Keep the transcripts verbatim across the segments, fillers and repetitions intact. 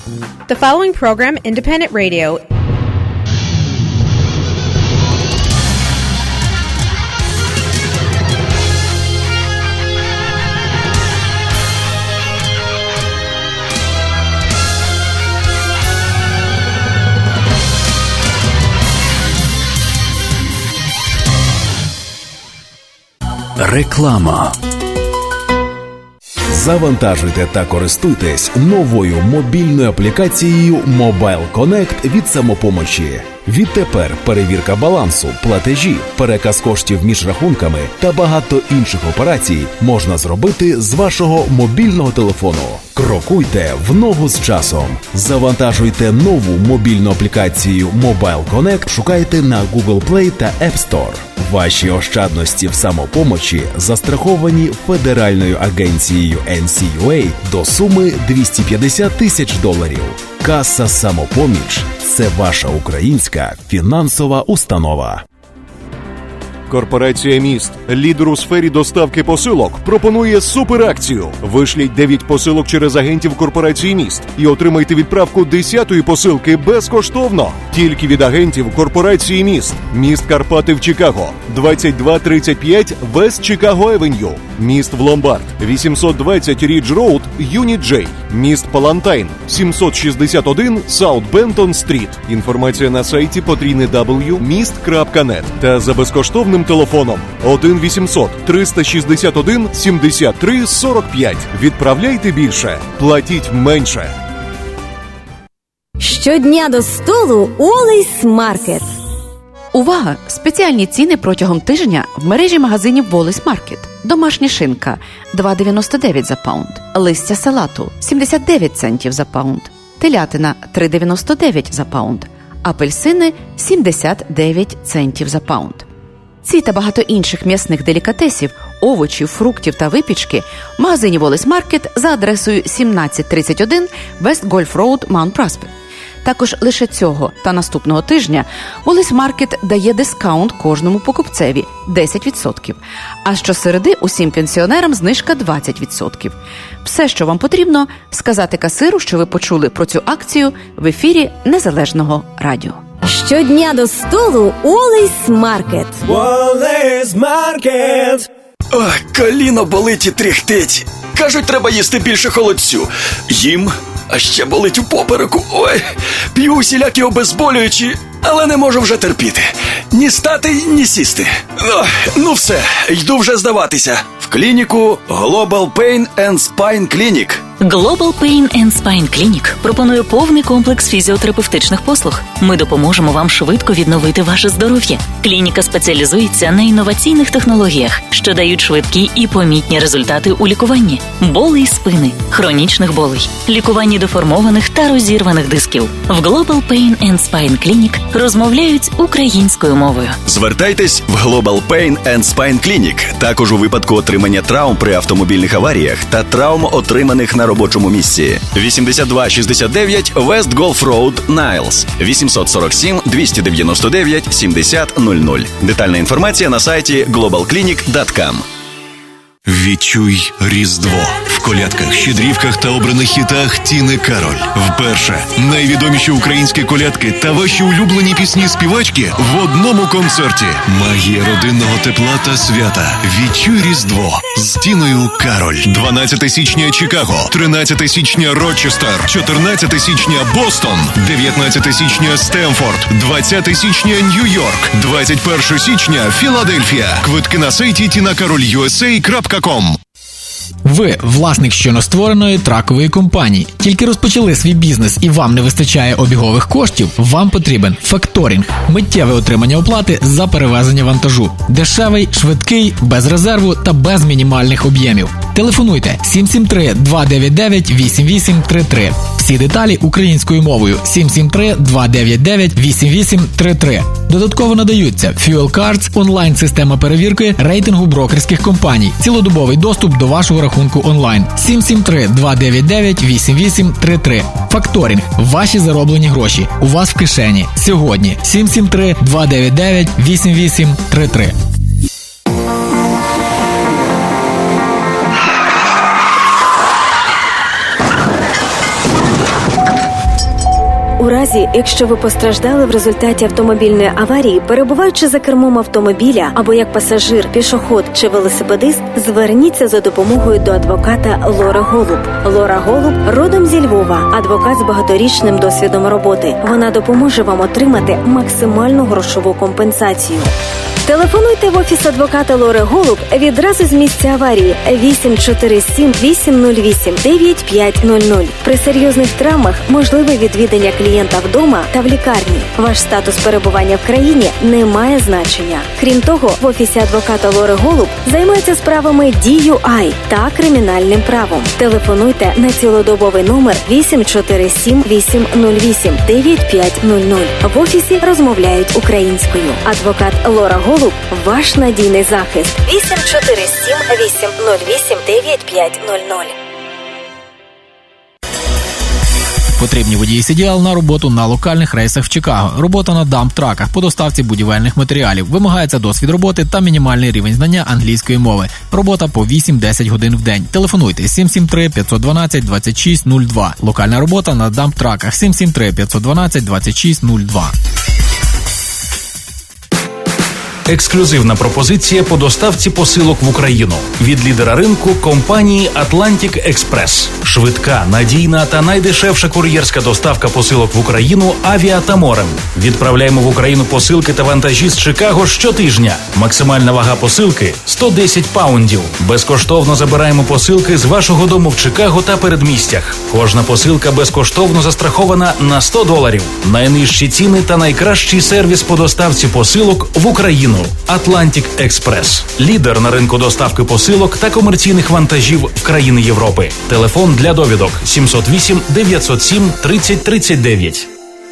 The following program, Independent Radio. Реклама. Завантажуйте та користуйтесь новою мобільною аплікацією Mobile Connect від «Самопомочі». Відтепер перевірка балансу, платежі, переказ коштів між рахунками та багато інших операцій можна зробити з вашого мобільного телефону. Крокуйте в ногу з часом. Завантажуйте нову мобільну аплікацію Mobile Connect, шукайте на Google Play та App Store. Ваші ощадності в «Самопомочі» застраховані Федеральною агенцією ен сі ю ей до суми двісті п'ятдесят тисяч доларів. Каса «Самопоміч» – це ваша українська фінансова установа. Корпорація «Міст», лідер у сфері доставки посилок, пропонує суперакцію. Вишліть дев'ять посилок через агентів корпорації «Міст» і отримайте відправку десятої посилки безкоштовно. Тільки від агентів корпорації «Міст». Міст Карпати в Чикаго, двадцять два тридцять п'ять Вест Чикаго Евеню. Міст в Ломбард, вісімсот двадцять Рідж Роуд, Юніт Джей. Міст Палантайн, сімсот шістдесят один Саут Бентон Стріт. Інформація на сайті потрійне дабл ю крапка міст крапка нет та за безкоштовним телефоном один вісімсот триста шістдесят один сімдесят три сорок п'ять. Відправляйте більше, платіть менше. Щодня до столу Always Market. Увага! Спеціальні ціни протягом тижня в мережі магазинів Always Market. Домашня шинка – два дев'яносто дев'ять за паунд. Листя салату – сімдесят дев'ять центів за паунд. Телятина – три дев'яносто дев'ять за паунд. Апельсини – сімдесят дев'ять центів за паунд. Ці та багато інших м'ясних делікатесів, овочів, фруктів та випічки в магазині Always Market за адресою сімнадцять тридцять один West Golf Road, Mount Prospect. Також лише цього та наступного тижня Always Market дає дискаунт кожному покупцеві – десять відсотків, а щосереди усім пенсіонерам знижка двадцять відсотків. Все, що вам потрібно – сказати касиру, що ви почули про цю акцію в ефірі Незалежного радіо. Щодня до столу Always Market. Always Market. Ох, коліно болить і тріхтить. Кажуть, треба їсти більше холодцю. Їм, а ще болить у попереку. Ой, п'ю усілякі обезболюючі, але не можу вже терпіти. Ні стати, ні сісти. Ох, ну все, йду вже здаватися. В клініку Global Pain and Spine Clinic. Global Pain and Spine Clinic пропонує повний комплекс фізіотерапевтичних послуг. Ми допоможемо вам швидко відновити ваше здоров'я. Клініка спеціалізується на інноваційних технологіях, що дають швидкі і помітні результати у лікуванні. Болей спини, хронічних болей, лікуванні деформованих та розірваних дисків. В Global Pain and Spine Clinic розмовляють українською мовою. Звертайтесь в Global Pain and Spine Clinic. Також у випадку отримання травм при автомобільних аваріях та травм, отриманих на робочому місці. вісімдесят два шістдесят дев'ять West Golf Road, Niles. вісімсот сорок сім двісті дев'яносто дев'ять сімдесят нуль нуль. Детальна інформація на сайті глобал клінік крапка ком. Відчуй Різдво в колядках, щедрівках та обраних хітах Тіни Кароль. Вперше найвідоміші українські колядки та ваші улюблені пісні-співачки в одному концерті. Магія родинного тепла та свята. Відчуй Різдво з Тіною Кароль. дванадцятого січня Чикаго, тринадцятого січня Рочестер, чотирнадцятого січня Бостон, дев'ятнадцятого січня Стемфорд, двадцятого січня Нью-Йорк, двадцять першого січня Філадельфія. Квитки на сайті тіна кароль ю ес ей крапка ком. Ви власник щойно створеної тракової компанії. Тільки розпочали свій бізнес і вам не вистачає обігових коштів? Вам потрібен факторинг. Миттєве отримання оплати за перевезення вантажу. Дешевий, швидкий, без резерву та без мінімальних об'ємів. Телефонуйте сім сім три два дев'ять дев'ять вісім вісім три три. Всі деталі українською мовою сім сім три два дев'ять дев'ять вісім вісім три три. Додатково надаються Fuel Cards, онлайн-система перевірки рейтингу брокерських компаній, цілодобовий доступ до вашого рахунку онлайн. сім сім три два дев'ять дев'ять вісім вісім три три. Факторинг. Ваші зароблені гроші. У вас в кишені. Сьогодні. сім сім три два дев'ять дев'ять вісім вісім три три. У разі, якщо ви постраждали в результаті автомобільної аварії, перебуваючи за кермом автомобіля або як пасажир, пішохід чи велосипедист, зверніться за допомогою до адвоката Лори Голуб. Лора Голуб родом зі Львова, адвокат з багаторічним досвідом роботи. Вона допоможе вам отримати максимальну грошову компенсацію. Телефонуйте в офіс адвоката Лори Голуб відразу з місця аварії вісім чотири сім вісім нуль вісім дев'ять п'ять нуль нуль. При серйозних травмах можливе відвідання клієнта вдома та в лікарні. Ваш статус перебування в країні не має значення. Крім того, в офісі адвоката Лори Голуб займаються справами ді ю ай та кримінальним правом. Телефонуйте на цілодобовий номер вісім чотири сім вісім нуль вісім дев'ять п'ять нуль нуль. В офісі розмовляють українською. Адвокат Лора Голуб – ваш надійний захист. вісім чотири сім вісім нуль вісім дев'ять п'ять нуль нуль. Потрібні водії сі ді ел на роботу на локальних рейсах в Чикаго. Робота на дамп-траках по доставці будівельних матеріалів. Вимагається досвід роботи та мінімальний рівень знання англійської мови. Робота по вісім-десять годин в день. Телефонуйте сім сім три п'ять один два двадцять шість нуль два. Локальна робота на дамп-траках сім сім три п'ять один два двадцять шість нуль два. Ексклюзивна пропозиція по доставці посилок в Україну від лідера ринку компанії Atlantic Express. Швидка, надійна та найдешевша кур'єрська доставка посилок в Україну авіа та морем. Відправляємо в Україну посилки та вантажі з Чикаго щотижня. Максимальна вага посилки – сто десять паундів. Безкоштовно забираємо посилки з вашого дому в Чикаго та передмістях. Кожна посилка безкоштовно застрахована на сто доларів. Найнижчі ціни та найкращий сервіс по доставці посилок в Україну. Atlantic Express. Лідер на ринку доставки посилок та комерційних вантажів в країни Європи. Телефон для довідок сім зero вісім дев'ять сім тридцять тридцять дев'ять.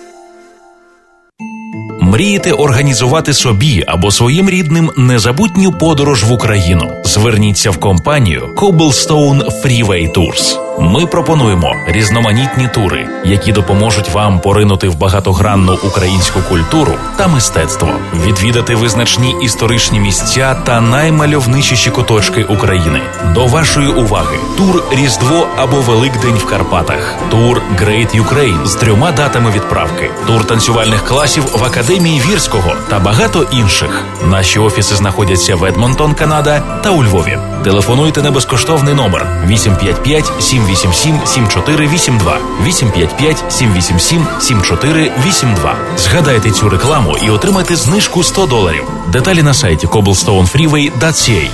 Мрієте організувати собі або своїм рідним незабутню подорож в Україну? Зверніться в компанію Cobblestone Freeway Tours. Ми пропонуємо різноманітні тури, які допоможуть вам поринути в багатогранну українську культуру та мистецтво, відвідати визначні історичні місця та наймальовничіші куточки України. До вашої уваги тур «Різдво» або «Великдень» в Карпатах, тур «Great Ukraine» з трьома датами відправки, тур танцювальних класів в Академії Вірського та багато інших. Наші офіси знаходяться в Едмонтон, Канада та у Львові. Телефонуйте на безкоштовний номер вісім п'ять п'ять сім вісім сім сім чотири вісім два, вісім п'ять п'ять сім вісім сім сім чотири вісім два. Згадайте цю рекламу і отримайте знижку сто доларів. Деталі на сайті cobblestone freeway крапка сі ей.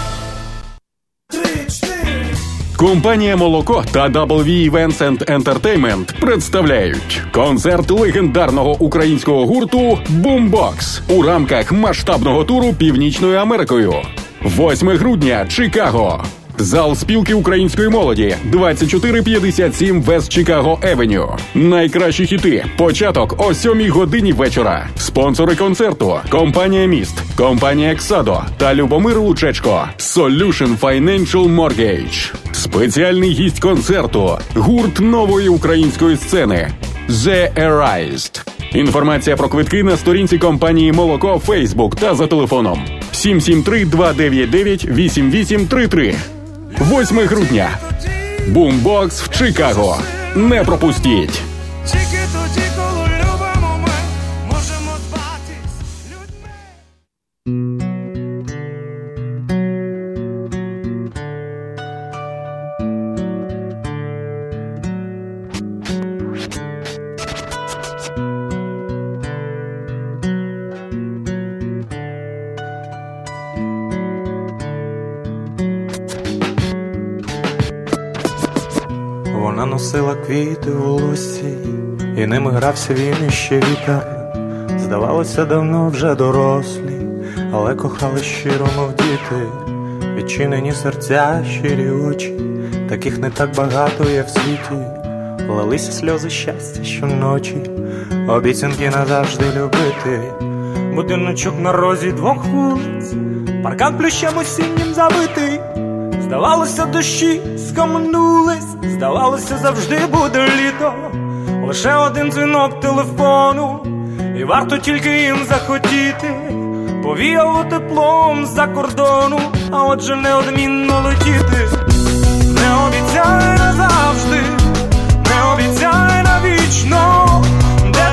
Компанія «Молоко» та дабл ві Events and Entertainment представляють концерт легендарного українського гурту «Бумбокс» у рамках масштабного туру Північною Америкою. восьмого грудня, Чикаго. Зал спілки української молоді, двадцять чотири п'ятдесят сім West Chicago Avenue. Найкращі хіти. Початок о сьомій годині вечора. Спонсори концерту – компанія «Міст», компанія «Ексадо» та Любомир Лучечко. Solution Financial Mortgage. Спеціальний гість концерту – гурт нової української сцени The Erased. Інформація про квитки на сторінці компанії «Молоко» Facebook та за телефоном сім сім три два дев'ять дев'ять вісім вісім три три. восьмого грудня. Бумбокс в Чикаго. Не пропустіть! Вона носила квіти у волоссі, і ними грався він іще вітер. Здавалося, давно вже дорослі, але кохали щиро, мов діти. Відчинені серця, щирі очі, таких не так багато є в світі. Лилися сльози щастя щоночі, обіцянки назавжди любити. Будиночок на розі двох вулиць, паркан плющем осіннім забитий. Здавалося, дощі скам'янулись, здавалося, завжди буде літо. Лише один дзвінок телефону, і варто тільки їм захотіти. Повіяло теплом з-за кордону, а отже неодмінно летіти. Не обіцяй назавжди, не обіцяй навічно, де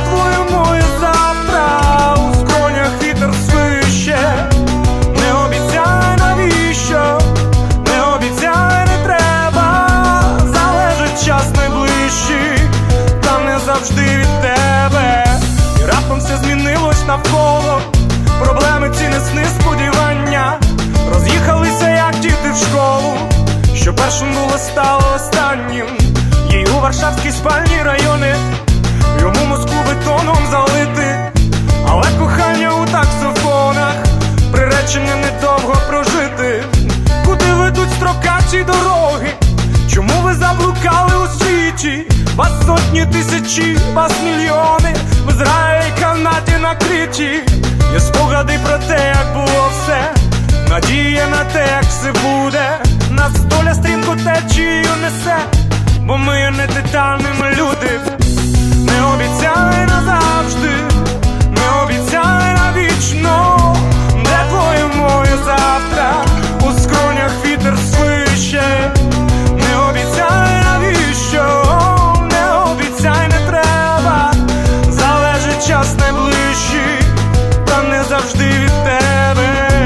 завжди від тебе. І раптом все змінилось навколо. Проблеми ці не сни, сподівання. Роз'їхалися, як діти в школу. Що першим було, стало останнім. Їй у варшавські спальні райони, йому Москву бетоном залити. Але кохання у таксофонах, приречене недовго прожити. Куди ведуть строкаті дороги? Чому ви заблукали у світі? Вас сотні тисячі, вас мільйони, в Ізраїлі, Канаді, на Криті. Є спогади про те, як було все, надія на те, як все буде. Нас доля стрімко течією несе, бо ми є не титанними люди. Не обіцяй назавжди, не обіцяй навічно. Де твоє моє завтра? У скронях вітер свище. Не обіцяй навіщо, не обіцяй не треба. Залежить час найближчий, та не завжди від тебе.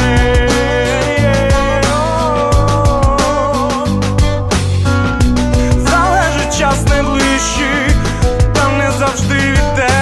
Залежить час найближчий, та не завжди від тебе.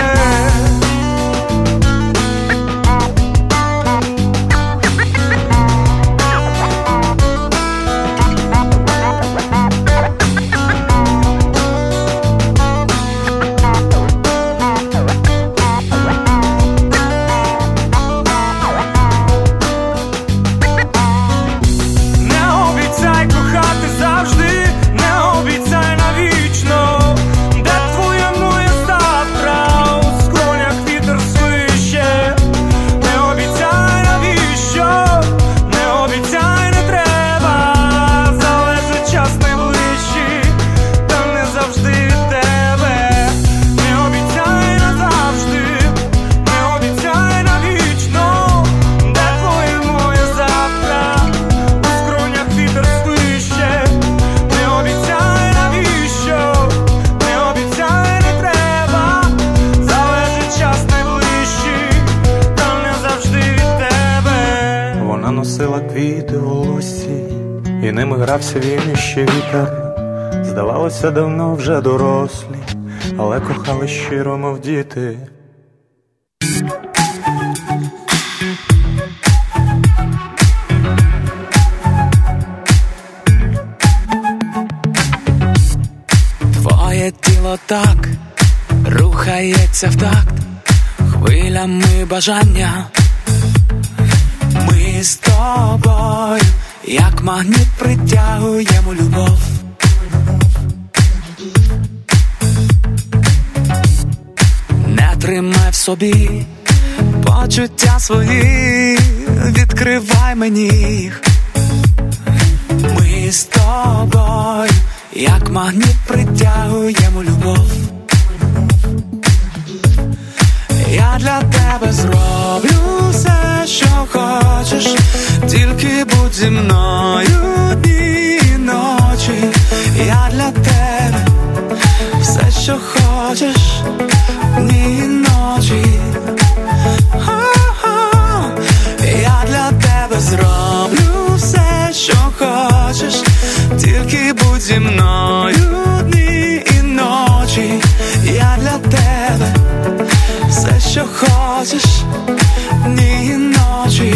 Квіти в волоссі, і ними грався він іще вітер. Здавалося, давно вже дорослі, але кохали щиро, мов діти. Твоє тіло так рухається в такт хвилями бажання. Ми з тобою, як магніт, притягуємо любов. Не тримай в собі почуття свої, відкривай мені їх. Ми з тобою, як магніт, притягуємо любов. Я для тебе зроблю все, що хочеш, тільки будь зі мною дні і ночі. Я для тебе все, що хочеш, дні і ночі. О-о-о. Я для тебе зроблю все, що хочеш, тільки будь зі мною дні і ночі. Я для тебе все, що хочеш, дні і ночі.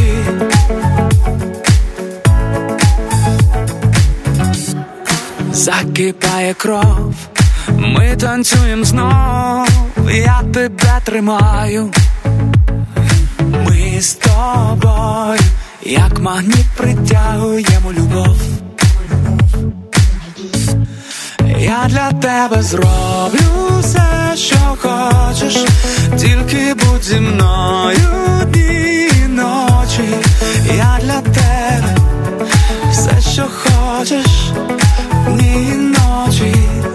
Закипає кров, ми танцюємо знов, я тебе тримаю. Ми з тобою, як магніт, притягуємо любов. Я для тебе зроблю все, що хочеш, тільки будь зі мною дні і ночі. Я для тебе все, що хочеш, дні і ночі.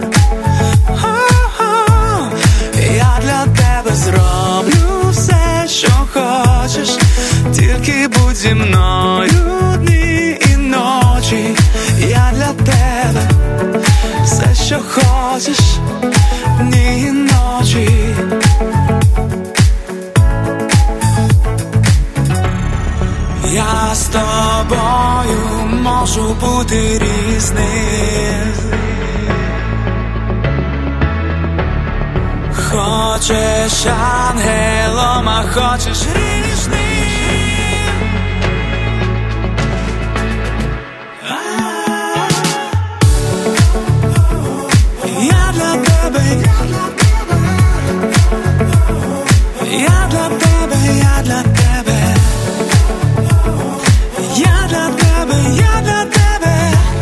О-о-о. Я для тебе зроблю все, що хочеш, тільки будь зі мною дні і ночі. Я для тебе все, що хочеш, дні і ночі. Я з тобою можу бути різним. хочеш ангелом, а хочеш ріжним. Я для тебе, я для тебе, я для тебе, я для тебе, я для тебе,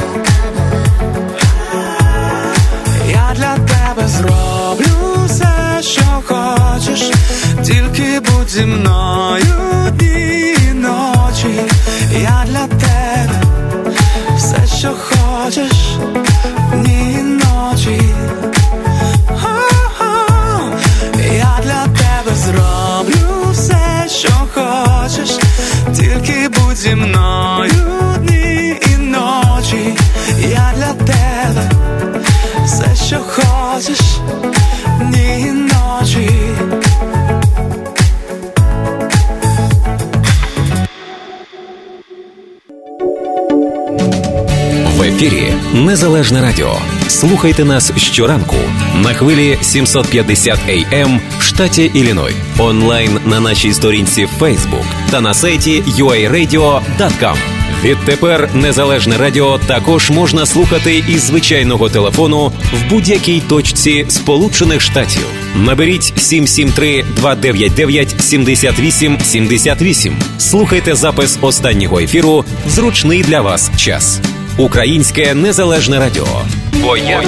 я для тебе зроблю все, що хочеш, тільки будь зі мною дні і ночі. Я для тебе все, що хочеш, дні і ночі. Я для тебе зроблю все, що хочеш, тільки будь зі мною дні і ночі. Я для тебе все, що хочеш, дні і ночі. В ефірі Незалежне Радіо. Слухайте нас щоранку на хвилі сімсот п'ятдесят ей ем в штаті Ілліной, онлайн на нашій сторінці Facebook та на сайті ю ей радіо крапка ком. Відтепер Незалежне Радіо також можна слухати із звичайного телефону в будь-якій точці Сполучених Штатів. Наберіть сім сім три два дев'ять дев'ять сім вісім сім вісім. Слухайте запис останнього ефіру в зручний для вас час. Українське Незалежне Радіо. Бо я...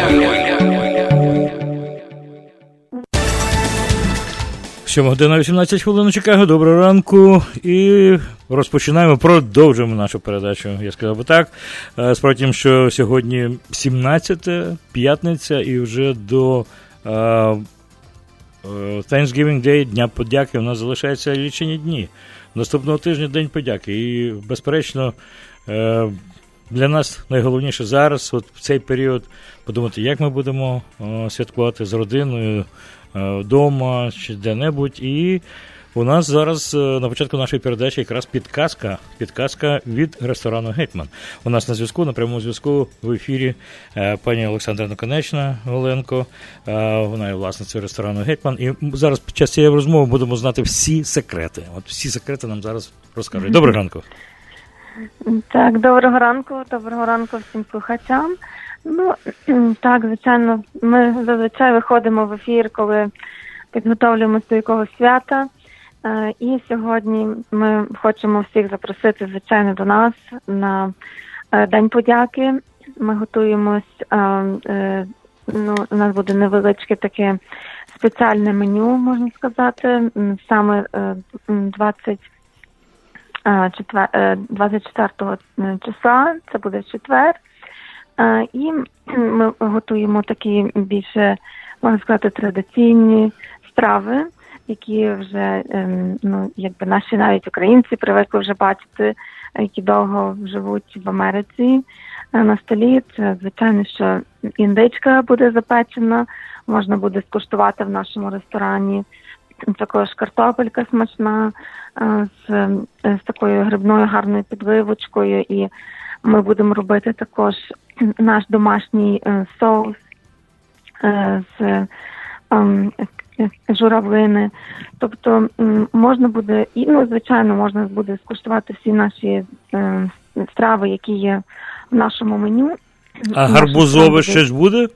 сьома година вісімнадцять хвилин у Чикаго. Доброго ранку. І розпочинаємо, продовжуємо нашу передачу, я сказав би так. Справді тим, що сьогодні сімнадцяте, п'ятниця, і вже до uh, Thanksgiving Day, Дня подяки, у нас залишаються лічені дні. Наступного тижня День подяки. І, безперечно, uh, для нас найголовніше зараз, от в цей період, подумати, як ми будемо uh, святкувати з родиною, вдома чи де-небудь. І у нас зараз на початку нашої передачі якраз підказка, підказка від ресторану «Гетьман». У нас на зв'язку, на прямому зв'язку в ефірі пані Олександра Наконечна Оленко. Вона є власницею ресторану «Гетьман». І зараз під час цієї розмови будемо знати всі секрети. От всі секрети нам зараз розкажуть. Доброго ранку. Так, доброго ранку. Доброго ранку всім слухачам. Ну, так, звичайно, ми зазвичай виходимо в ефір, коли підготовлюємося до якогось свята. І сьогодні ми хочемо всіх запросити, звичайно, до нас на День подяки. Ми готуємось, ну, у нас буде невеличке таке спеціальне меню, можна сказати, саме двадцять четвертого числа, це буде четвер. Uh, і ми готуємо такі більше, можна сказати, традиційні страви, які вже, um, ну, якби наші навіть українці привикли вже бачити, які довго живуть в Америці. Uh, на столі це, звичайно, що індичка буде запечена, можна буде скуштувати в нашому ресторані. Також картопелька смачна, uh, з, з такою грибною гарною підливочкою, і ми будемо робити також наш домашній е, соус е, з е, е, журавлини. Тобто м, можна буде, і, ну, звичайно, можна буде скуштувати всі наші е, страви, які є в нашому меню. А гарбузове щось буде?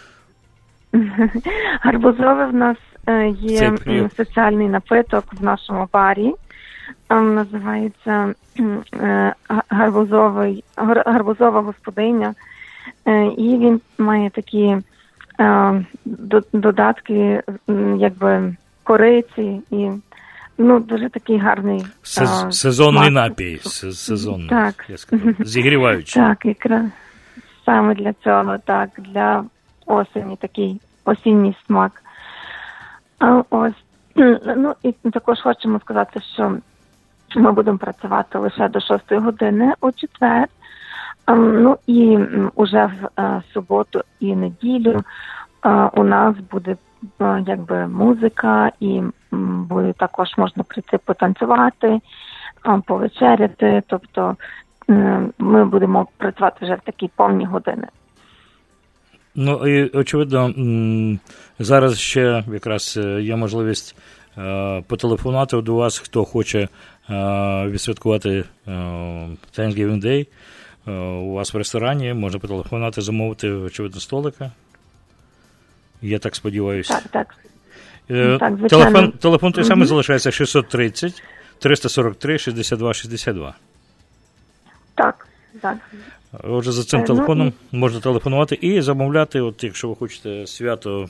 Гарбузове в нас е, є спеціальний напиток в нашому барі. Він називається е, гарбузовий, гарбузова господиня, е, і він має такі е, додатки, якби кориці, і, ну, дуже такий гарний Сез, е, сезонний смак. Напій, сезонний, так. Я скажу, зігріваючий. Так, якраз саме для цього, так, для осені, такий осінній смак. А, ось, ну, і також хочемо сказати, що ми будемо працювати лише до шостої години у четвер. Ну і уже в суботу і неділю у нас буде якби музика, і буде також можна прийти потанцювати, повечеряти. Тобто ми будемо працювати вже в такі повні години. Ну, і, очевидно, зараз ще якраз є можливість потелефонувати до вас, хто хоче відсвяткувати Thanksgiving Day у вас в ресторані, можна потелефонувати, замовити, очевидно, столика. Я так сподіваюся. Так, так. Е, так телефон, телефон той самий залишається шістсот тридцять триста сорок три шістдесят два шістдесят два. Так, так. Отже, за цим телефоном можна телефонувати і замовляти, от якщо ви хочете свято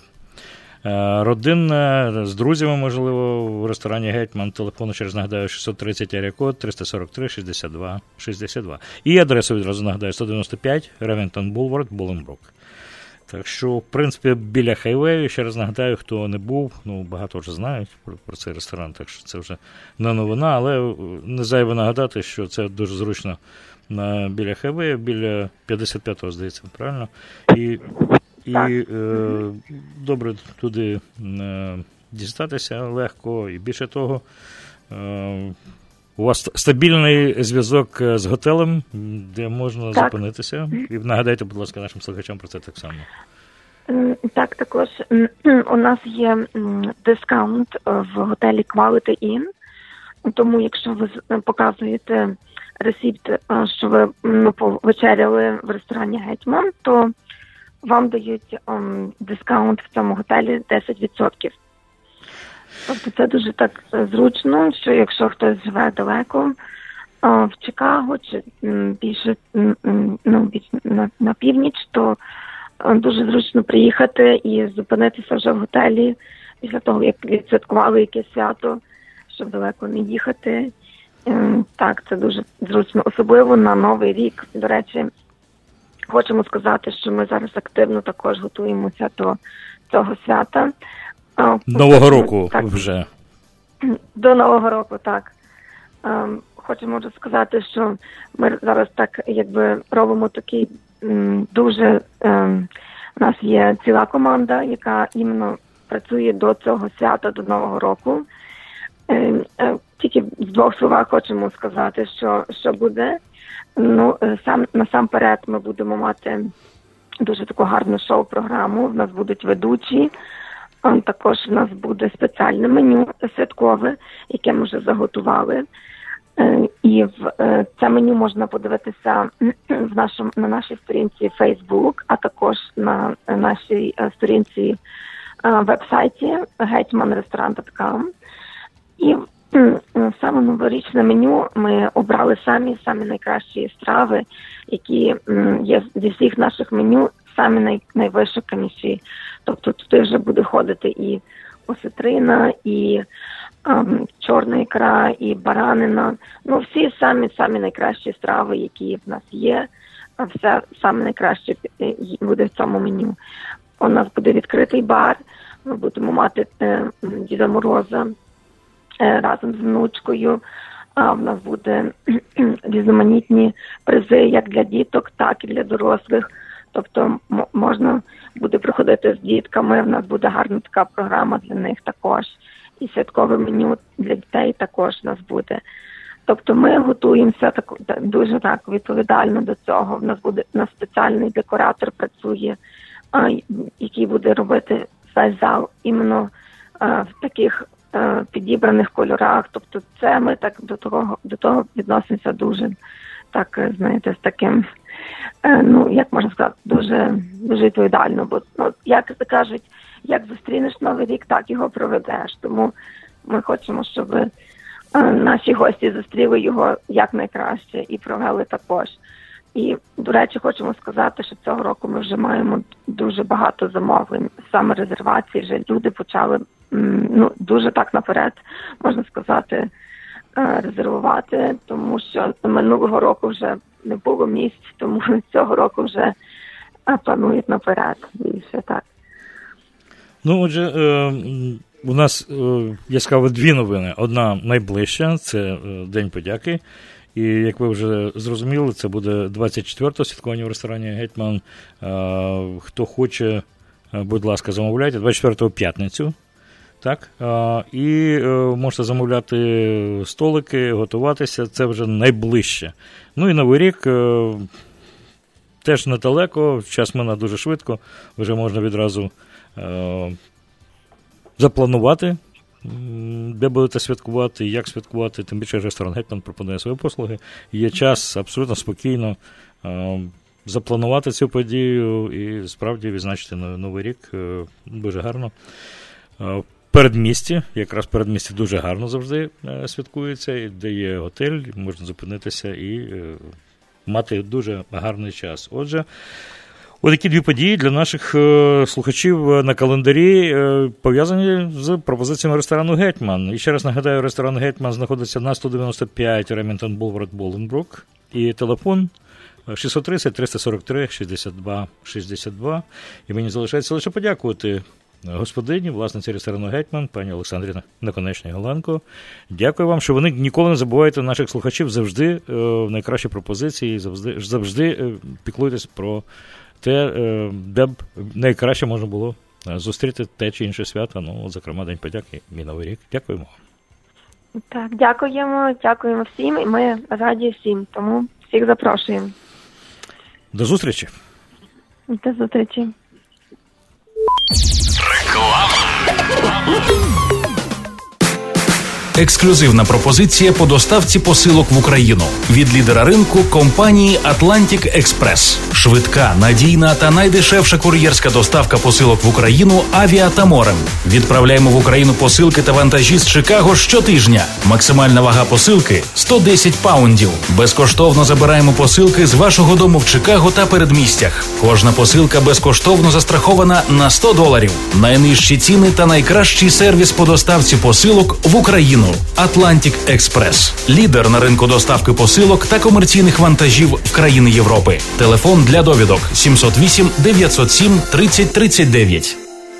родинне, з друзями, можливо, в ресторані «Гетьман», телефону, через нагадаю, шістсот тридцять арія-код триста сорок три шістдесят два шістдесят два. І адресу відразу нагадаю, сто дев'яносто п'ять Ревентон Булвард, Боленбрук. Так що, в принципі, біля хайвею, ще раз нагадаю, хто не був, ну, багато вже знають про, про цей ресторан, так що це вже не новина, але не зайве нагадати, що це дуже зручно на, біля хайвею, біля п'ятдесят п'ятого, здається, правильно? І, і е, добре туди е, дістатися легко, і більше того, е, у вас стабільний зв'язок з готелем, де можна так. зупинитися. І нагадайте, будь ласка, нашим слухачам про це так само. Так, також у нас є дискаунт в готелі Quality Inn, тому якщо ви показуєте ресіпт, що ви ну, повечеряли в ресторані «Гетьман», то вам дають um, дискаунт в цьому готелі десять відсотків. Тобто це дуже так зручно, що якщо хтось живе далеко в Чикаго чи більше ну, більш на, на північ, то дуже зручно приїхати і зупинитися вже в готелі після того, як відсвяткували якесь свято, щоб далеко не їхати. Так, це дуже зручно, особливо на Новий рік. До речі, хочемо сказати, що ми зараз активно також готуємося до цього свята. Нового року так, вже. До Нового року, так. Хочемо вже сказати, що ми зараз так якби робимо такий дуже... У нас є ціла команда, яка іменно працює до цього свята, до Нового року. Тільки в двох словах хочемо сказати, що, що буде. Ну, сам, насамперед ми будемо мати дуже таку гарну шоу-програму. В нас будуть ведучі. Також в нас буде спеціальне меню святкове, яке ми вже заготували. І в це меню можна подивитися в нашому, на нашій сторінці Facebook, а також на нашій сторінці веб-сайті гетьман ресторан крапка ком. І саме новорічне меню ми обрали самі, самі найкращі страви, які є зі всіх наших меню, самі най, найвишуканіші. Тобто туди вже буде ходити і осетрина, і ем, чорна ікра, і баранина. Ну, всі самі-самі найкращі страви, які в нас є. Все саме найкраще буде в цьому меню. У нас буде відкритий бар, ми будемо мати е, Діда Мороза е, разом з внучкою. А в нас буде різноманітні призи як для діток, так і для дорослих. Тобто м- можна буде приходити з дітками, в нас буде гарна така програма для них також. І святкове меню для дітей також у нас буде. Тобто ми готуємося так, дуже так відповідально до цього. В нас буде у нас спеціальний декоратор працює, а, який буде робити весь зал іменно а, в таких а, підібраних кольорах. Тобто це ми так до того, до того відносимося дуже, так, знаєте, з таким, ну, як можна сказати, дуже, дуже відповідально. Бо, ну, як кажуть, як зустрінеш Новий рік, так його проведеш. Тому ми хочемо, щоб наші гості зустріли його якнайкраще і провели також. І, до речі, хочемо сказати, що цього року ми вже маємо дуже багато замовлень, саме резервацій, вже люди почали, ну, дуже так наперед, можна сказати, резервувати, тому що минулого року вже не було місць, тому цього року вже планують наперед більше, так. Ну, отже, е, у нас е, яскраво дві новини. Одна найближча, це е, День подяки. І, як ви вже зрозуміли, це буде двадцять четвертого святкування в ресторані «Гетьман». Е, хто хоче, будь ласка, замовляйте. двадцять четвертого п'ятницю. Так? Е, і е, можете замовляти столики, готуватися. Це вже найближче. Ну і Новий рік. Е, теж недалеко, час минає дуже швидко, вже можна відразу е, запланувати, де будете святкувати, як святкувати, тим більше ресторан «Гетьман» пропонує свої послуги. Є час абсолютно спокійно е, запланувати цю подію і справді відзначити Новий рік е, дуже гарно. Е, передмісті, якраз передмісті дуже гарно завжди е, святкується, де є готель, можна зупинитися і е, мати дуже гарний час. Отже, отакі дві події для наших е, слухачів на календарі е, пов'язані з пропозиціями ресторану «Гетьман». І ще раз нагадаю, ресторан «Гетьман» знаходиться на сто дев'яносто п'ять Ремінгтон Булвард, Боленбрук. І телефон шістсот тридцять триста сорок три шістдесят два шістдесят два. І мені залишається лише подякувати господині, власниці ресторану «Гетьман», пані Олександрі Наконечній-Галенко. Дякую вам, що ви ніколи не забуваєте наших слухачів, завжди е, найкращі пропозиції, завжди, завжди е, піклуйтесь про те, е, де б найкраще можна було зустріти те чи інше свято, ну, зокрема, День подяки і Новий рік. Дякуємо. Так, дякуємо, дякуємо всім, і ми раді всім, тому всіх запрошуємо. До зустрічі. До зустрічі. Ексклюзивна пропозиція по доставці посилок в Україну від лідера ринку компанії Atlantic Express. Швидка, надійна та найдешевша кур'єрська доставка посилок в Україну авіа та морем. Відправляємо в Україну посилки та вантажі з Чикаго щотижня. Максимальна вага посилки – сто десять паундів. Безкоштовно забираємо посилки з вашого дому в Чикаго та передмістях. Кожна посилка безкоштовно застрахована на сто доларів. Найнижчі ціни та найкращий сервіс по доставці посилок в Україну. Atlantic Express. Лідер на ринку доставки посилок та комерційних вантажів в країни Європи. Телефон для довідок сімсот вісім дев'ятсот сім тридцять тридцять дев'ять.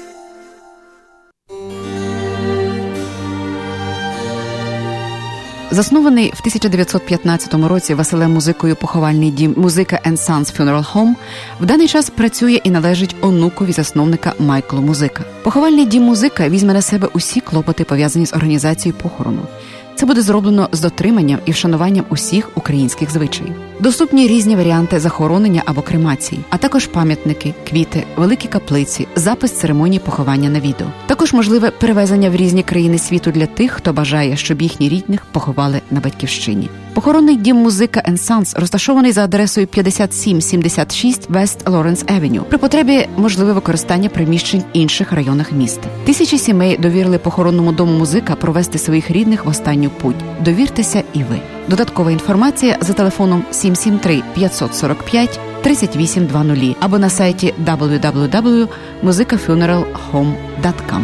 Заснований в тисяча дев'ятсот п'ятнадцятому році Василем Музикою поховальний дім «Музика енд Санс Funeral Home» в даний час працює і належить онукові засновника Майклу Музика. Поховальний дім «Музика» візьме на себе усі клопоти, пов'язані з організацією похорону. Це буде зроблено з дотриманням і вшануванням усіх українських звичаїв. Доступні різні варіанти захоронення або кремації, а також пам'ятники, квіти, великі каплиці, запис церемонії поховання на відео. Також можливе перевезення в різні країни світу для тих, хто бажає, щоб їхні рідних поховали на батьківщині. Похоронний дім «Музика енд Санс» розташований за адресою п'ятдесят сім сімдесят шість Вест Лоренс Евеню. При потребі можливе використання приміщень в інших районах міста. Тисячі сімей довірили похоронному дому «Музика» провести своїх рідних в останню путь. Довіртеся і ви. Додаткова інформація за телефоном сім сім три п'ятсот сорок п'ять тридцять вісім двадцять або на сайті дабл ю дабл ю дабл ю крапка музика фюнерал хоум крапка ком.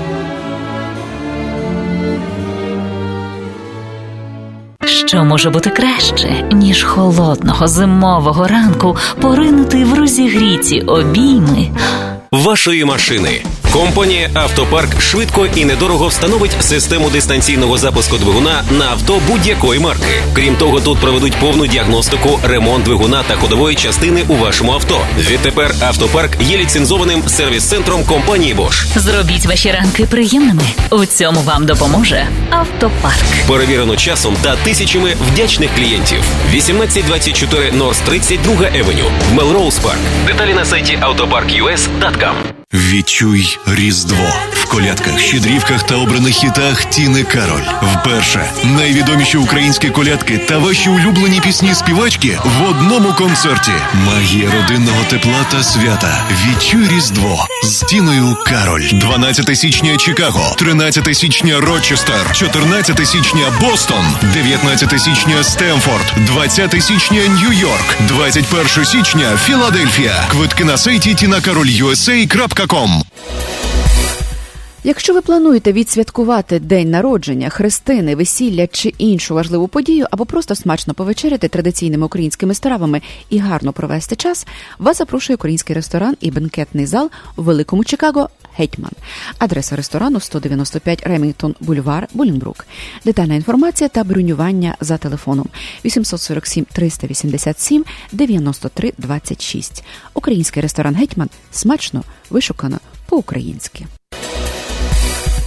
Що може бути краще, ніж холодного зимового ранку поринути в розігріті обійми вашої машини. Компанія «Автопарк» швидко і недорого встановить систему дистанційного запуску двигуна на авто будь-якої марки. Крім того, тут проведуть повну діагностику, ремонт двигуна та ходової частини у вашому авто. Відтепер «Автопарк» є ліцензованим сервіс-центром компанії Bosch. Зробіть ваші ранки приємними. У цьому вам допоможе «Автопарк». Перевірено часом та тисячами вдячних клієнтів. вісімнадцять двадцять чотири Норс тридцять друга Евеню в Мелроуз Парк. Деталі на сайті автопарк ю ес крапка ком. Відчуй Різдво в колядках, щедрівках та обраних хітах Тіни Кароль. Вперше найвідоміші українські колядки та ваші улюблені пісні співачки в одному концерті. Магія родинного тепла та свята. Відчуй Різдво з Тіною Кароль. дванадцятого січня Чикаго, тринадцятого січня Рочестер, чотирнадцятого січня Бостон, дев'ятнадцятого січня Стемфорд, двадцятого січня Нью-Йорк, двадцять першого січня Філадельфія. Квитки на сайті тіна кароль ю ес ей крапка ком. Якщо ви плануєте відсвяткувати день народження, хрестини, весілля чи іншу важливу подію, або просто смачно повечеряти традиційними українськими стравами і гарно провести час, вас запрошує український ресторан і бенкетний зал у Великому Чикаго «Гетьман». Адреса ресторану сто дев'яносто п'ять Ремінгтон Бульвар, Боленбрук. Детальна інформація та бронювання за телефоном вісімсот сорок сім триста вісімдесят сім дев'яносто три двадцять шість. Український ресторан «Гетьман» смачно, вишукано, по-українськи.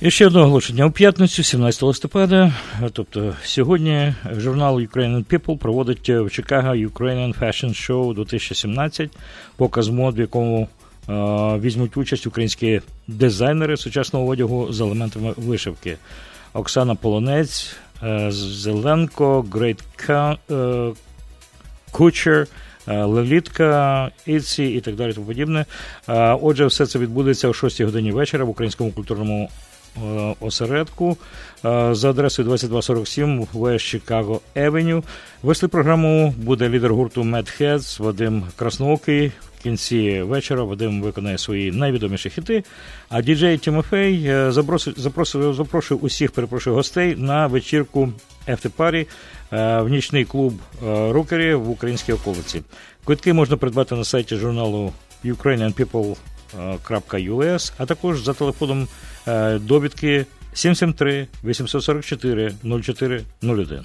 І ще одне оголошення. У п'ятницю, сімнадцятого листопада, тобто сьогодні, журнал Ukrainian People проводить в Чикаго Ukrainian Fashion Show дві тисячі сімнадцять, показ мод, в якому е, візьмуть участь українські дизайнери сучасного одягу з елементами вишивки. Оксана Полонець, е, Зеленко, Грейт Ка, е, Кучер, Лелітка, Іці і так далі тому подібне. Е, отже, все це відбудеться о шостій годині вечора в Українському культурному осередку за адресою двадцять два сорок сім West Chicago Avenue. Вести програму буде лідер гурту Mad Heads Вадим Красноокий. В кінці вечора Вадим виконає свої найвідоміші хіти, а діджей Тимофей запрошує, запрошує, запрошує усіх, перепрошую, гостей на вечірку After Party в нічний клуб Рокері в українській околиці. Квитки можна придбати на сайті журналу Ukrainian People крапка ю ес, а також за телефоном довідки сім сім три вісімсот сорок чотири нуль чотири нуль один.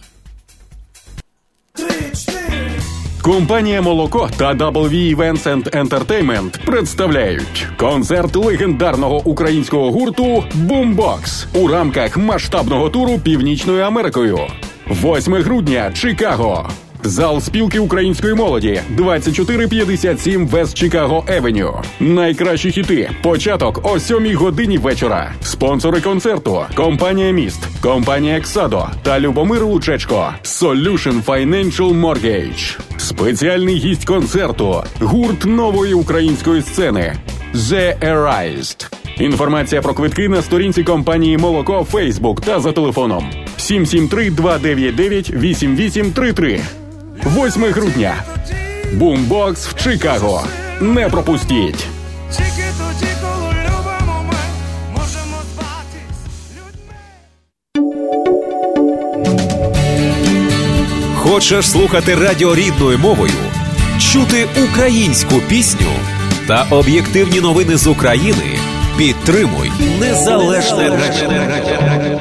Компанія «Молоко» та дабл ві Events and Entertainment представляють концерт легендарного українського гурту «Бумбокс» у рамках масштабного туру Північною Америкою. восьмого грудня, Чикаго. Зал спілки української молоді, двадцять чотири п'ятдесят сім West Chicago Avenue. Найкращі хіти. Початок о сьомій годині вечора. Спонсори концерту – компанія «Міст», компанія «Ексадо» та Любомир Лучечко. Solution Financial Mortgage. Спеціальний гість концерту – гурт нової української сцени The Erased. Інформація про квитки на сторінці компанії «Молоко» Facebook та за телефоном сім сім три два дев'ять дев'ять вісім вісім три три. восьмого грудня. Бумбокс в Чикаго. Не пропустіть! Хочеш слухати радіо рідною мовою? Чути українську пісню та об'єктивні новини з України? Підтримуй Незалежне радіо.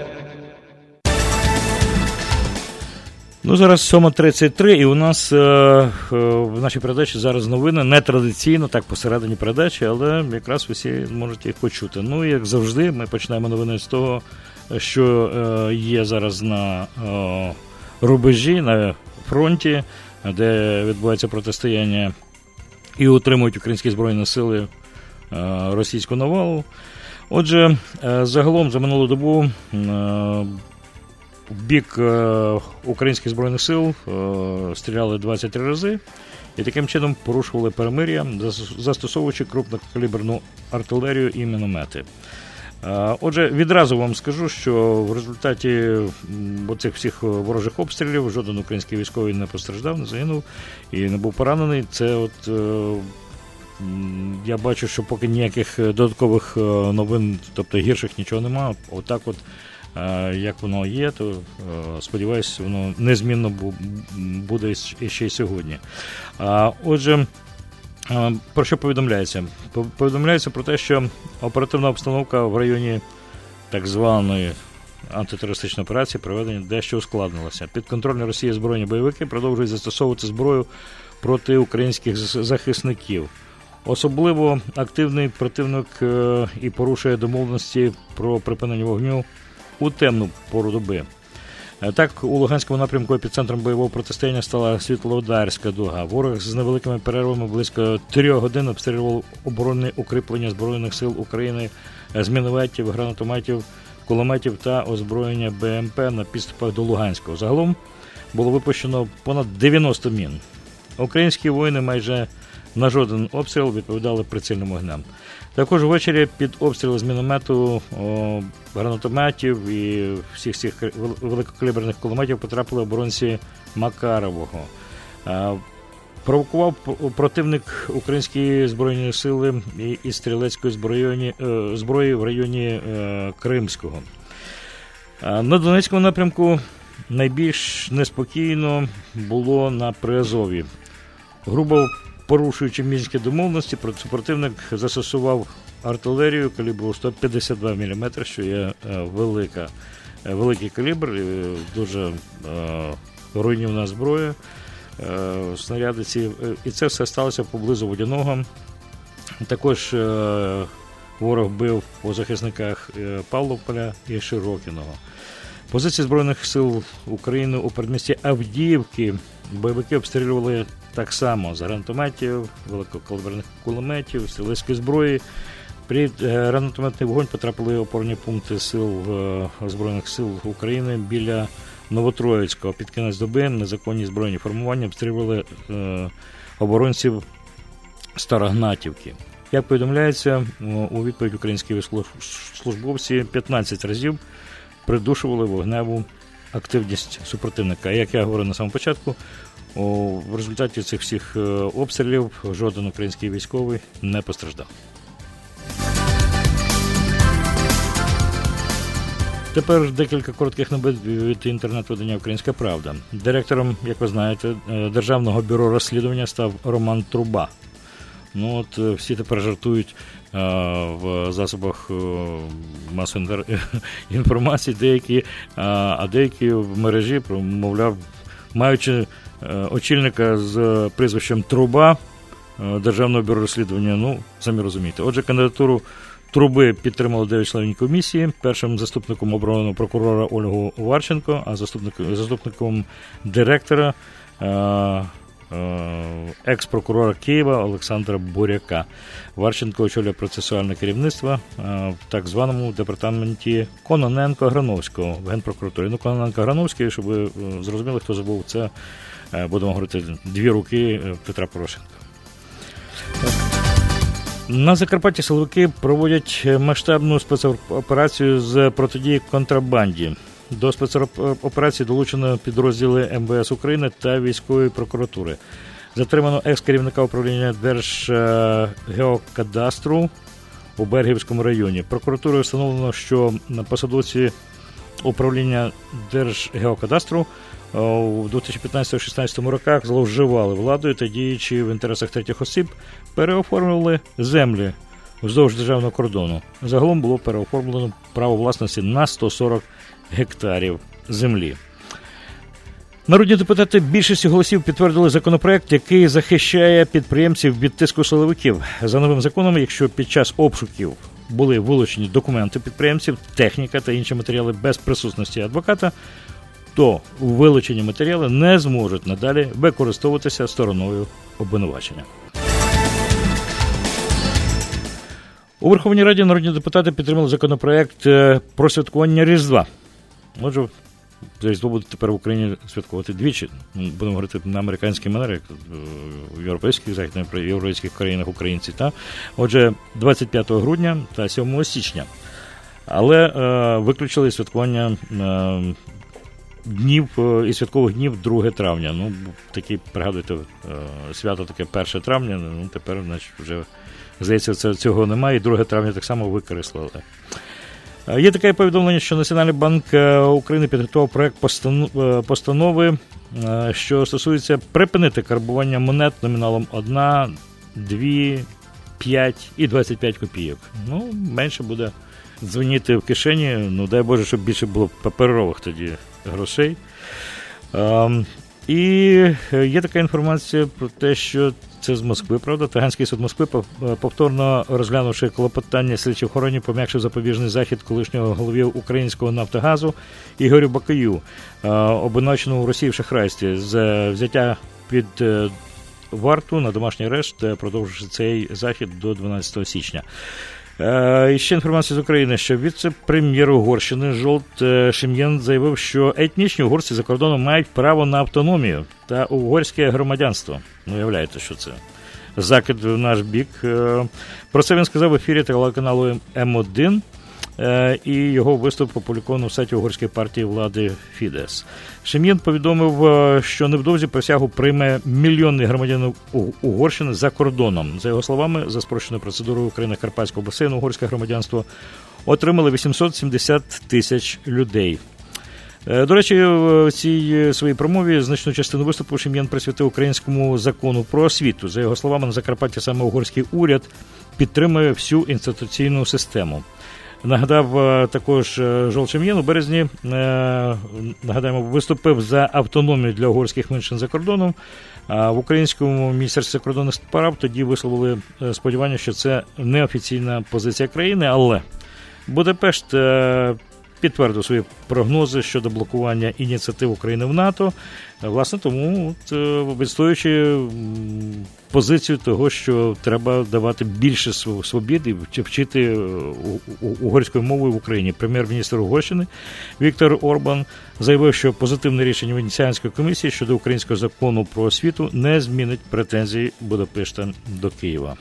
Ну, зараз сьома тридцять три, і у нас е, е, в нашій передачі зараз новини, не традиційно, так посередині передачі, але якраз ви всі можете їх почути. Ну, як завжди, ми починаємо новини з того, що е, є зараз на е, рубежі, на фронті, де відбувається протистояння і утримують українські збройні сили е, російську навалу. Отже, е, загалом за минулу добу е, в бік е, українських збройних сил е, стріляли двадцять три рази і таким чином порушували перемир'я, застосовуючи крупнокаліберну артилерію і міномети. Е, отже, відразу вам скажу, що в результаті оцих всіх ворожих обстрілів жоден український військовий не постраждав, не загинув і не був поранений. Це от е, я бачу, що поки ніяких додаткових новин, тобто гірших, нічого немає. Отак от як воно є, то сподіваюся, воно незмінно буде ще й сьогодні. Отже, про що повідомляється? Повідомляється про те, що оперативна обстановка в районі так званої антитерористичної операції проведення дещо ускладнилася. Підконтрольні Росії збройні бойовики продовжують застосовувати зброю проти українських захисників. Особливо активний противник і порушує домовленості про припинення вогню у темну пору доби. Так, у Луганському напрямку епіцентром бойового протистояння стала Світлодарська дуга. Ворог з невеликими перервами близько трьох годин обстрілював оборонні укріплення Збройних сил України з мінометів, гранатометів, кулеметів та озброєння Б М П на підступах до Луганського. Загалом було випущено понад дев'яносто мін. Українські воїни майже на жоден обстріл відповідали прицільним вогням. Також ввечері під обстріли з міномету, о, гранатометів і всіх цих великокаліберних кулеметів потрапили оборонці Макарового. А, провокував противник українські збройні сили і, і стрілецької зброї, е, зброї в районі е, Кримського. А, на Донецькому напрямку найбільш неспокійно було на Приазові. Грубо порушуючи мінські домовленості, противник застосував артилерію калібру сто п'ятдесят два міліметри, що є велика, великий калібр, дуже е, руйнівна зброя, е, снаряди ці. І це все сталося поблизу Водяного. Також е, ворог бив по захисниках Павлополя і Широкіного. Позиції Збройних сил України у передмісті Авдіївки бойовики обстрілювали так само з гранатометів, великокаліберних кулеметів, стрілецької зброї. При гранатометний вогонь потрапили опорні пункти сил Збройних сил України біля Новотроїцького. Під кінець доби незаконні збройні формування обстрілювали е, оборонців Старогнатівки. Як повідомляється, у відповідь українські військовослужбовці п'ятнадцять разів придушували вогневу активність супротивника. Як я говорив на самому початку, в результаті цих всіх обстрілів жоден український військовий не постраждав. Тепер декілька коротких новин від інтернет-видання «Українська правда». Директором, як ви знаєте, Державного бюро розслідування став Роман Труба. Ну от всі тепер жартують а, в засобах масової інформації, деякі, а, а деякі в мережі, мовляв, маючи а, очільника з прізвищем Труба Державного бюро розслідування, ну, самі розумієте. Отже, кандидатуру Труби підтримали дев'ять членів комісії, першим заступником обраного прокурора Ольгу Варченко, а заступником, заступником директора а, екс-прокурора Києва Олександра Буряка. Варченко очолює процесуальне керівництво в так званому департаменті Кононенко-Грановського в Генпрокуратурі. Ну, Кононенко-Грановський, щоб ви зрозуміли, хто забув, це, будемо говорити, дві руки Петра Порошенка. На Закарпатті силовики проводять масштабну спецоперацію з протидії контрабанді. До спецоперації долучено підрозділи ем ве ес України та військової прокуратури. Затримано екс-керівника управління Держгеокадастру у Бергівському районі. Прокуратурою встановлено, що посадовці управління Держгеокадастру у дві тисячі п'ятнадцятому - дві тисячі шістнадцятому роках зловживали владою та, діючи в інтересах третіх осіб, переоформлювали землі вздовж державного кордону. Загалом було переоформлено право власності на сто сорок гектарів землі. Народні депутати більшістю голосів підтвердили законопроект, який захищає підприємців від тиску силовиків. За новим законом, якщо під час обшуків були вилучені документи підприємців, техніка та інші матеріали без присутності адвоката, то вилучені матеріали не зможуть надалі використовуватися стороною обвинувачення. У Верховній Раді народні депутати підтримали законопроект про святкування Різдва. Отже, Різдво буде тепер в Україні святкувати двічі. Будемо говорити на американській манері, як в європейських, західних європейських країнах українці. Та? Отже, двадцять п'ятого грудня та сьомого січня. Але е, виключили святкування е, днів і святкових днів друге травня. Ну, такі, пригадуйте, е, свято таке перше травня, ну, тепер, значить, вже, здається, це, цього немає, і друге травня так само використали. Є таке повідомлення, що Національний банк України підготував проект постанови, що стосується припинити карбування монет номіналом одна, дві, п'ять і двадцять п'ять копійок. Ну, менше буде дзвоніти в кишені, ну, дай Боже, щоб більше було паперових тоді грошей. І є така інформація про те, що це з Москви, правда? Таганський суд Москви, повторно розглянувши клопотання слідчих органів, пом'якшив запобіжний захід колишнього голові українського Нафтогазу Ігорю Бакаю, обвинуваченого в Росії в шахрайстві, з взяття під варту на домашній арешт, продовживши цей захід до дванадцятого січня. І ще інформація з України, що віце-прем'єр Угорщини Жолт Шим'єн заявив, що етнічні угорці за кордоном мають право на автономію та угорське громадянство. Уявляєте, що це? Закид в наш бік. Про це він сказав в ефірі телеканалу Ем один, і його виступ опубліковано в сайті угорської партії влади Фідес. Шим'єн повідомив, що невдовзі присягу прийме мільйонний громадянин Угорщини за кордоном. За його словами, за спрощеною процедурою України Карпатського басейну угорське громадянство отримали вісімсот сімдесят тисяч людей. До речі, в цій своїй промові значну частину виступу Шим'єн присвятив українському закону про освіту. За його словами, на Закарпатті саме угорський уряд підтримує всю інституційну систему. Нагадав також Жолчем'єн у березні, нагадаємо, виступив за автономію для угорських меншин за кордоном. А в українському міністерстві закордонних справ тоді висловили сподівання, що це неофіційна позиція країни, але Будапешт підтвердив свої прогнози щодо блокування ініціатив України в НАТО. Власне, тому от, відстоюючи позицію того, що треба давати більше свобід і вчити угорською мовою в Україні. Прем'єр-міністр Угорщини Віктор Орбан заявив, що позитивне рішення Венеціанської комісії щодо українського закону про освіту не змінить претензії Будапешта до Києва.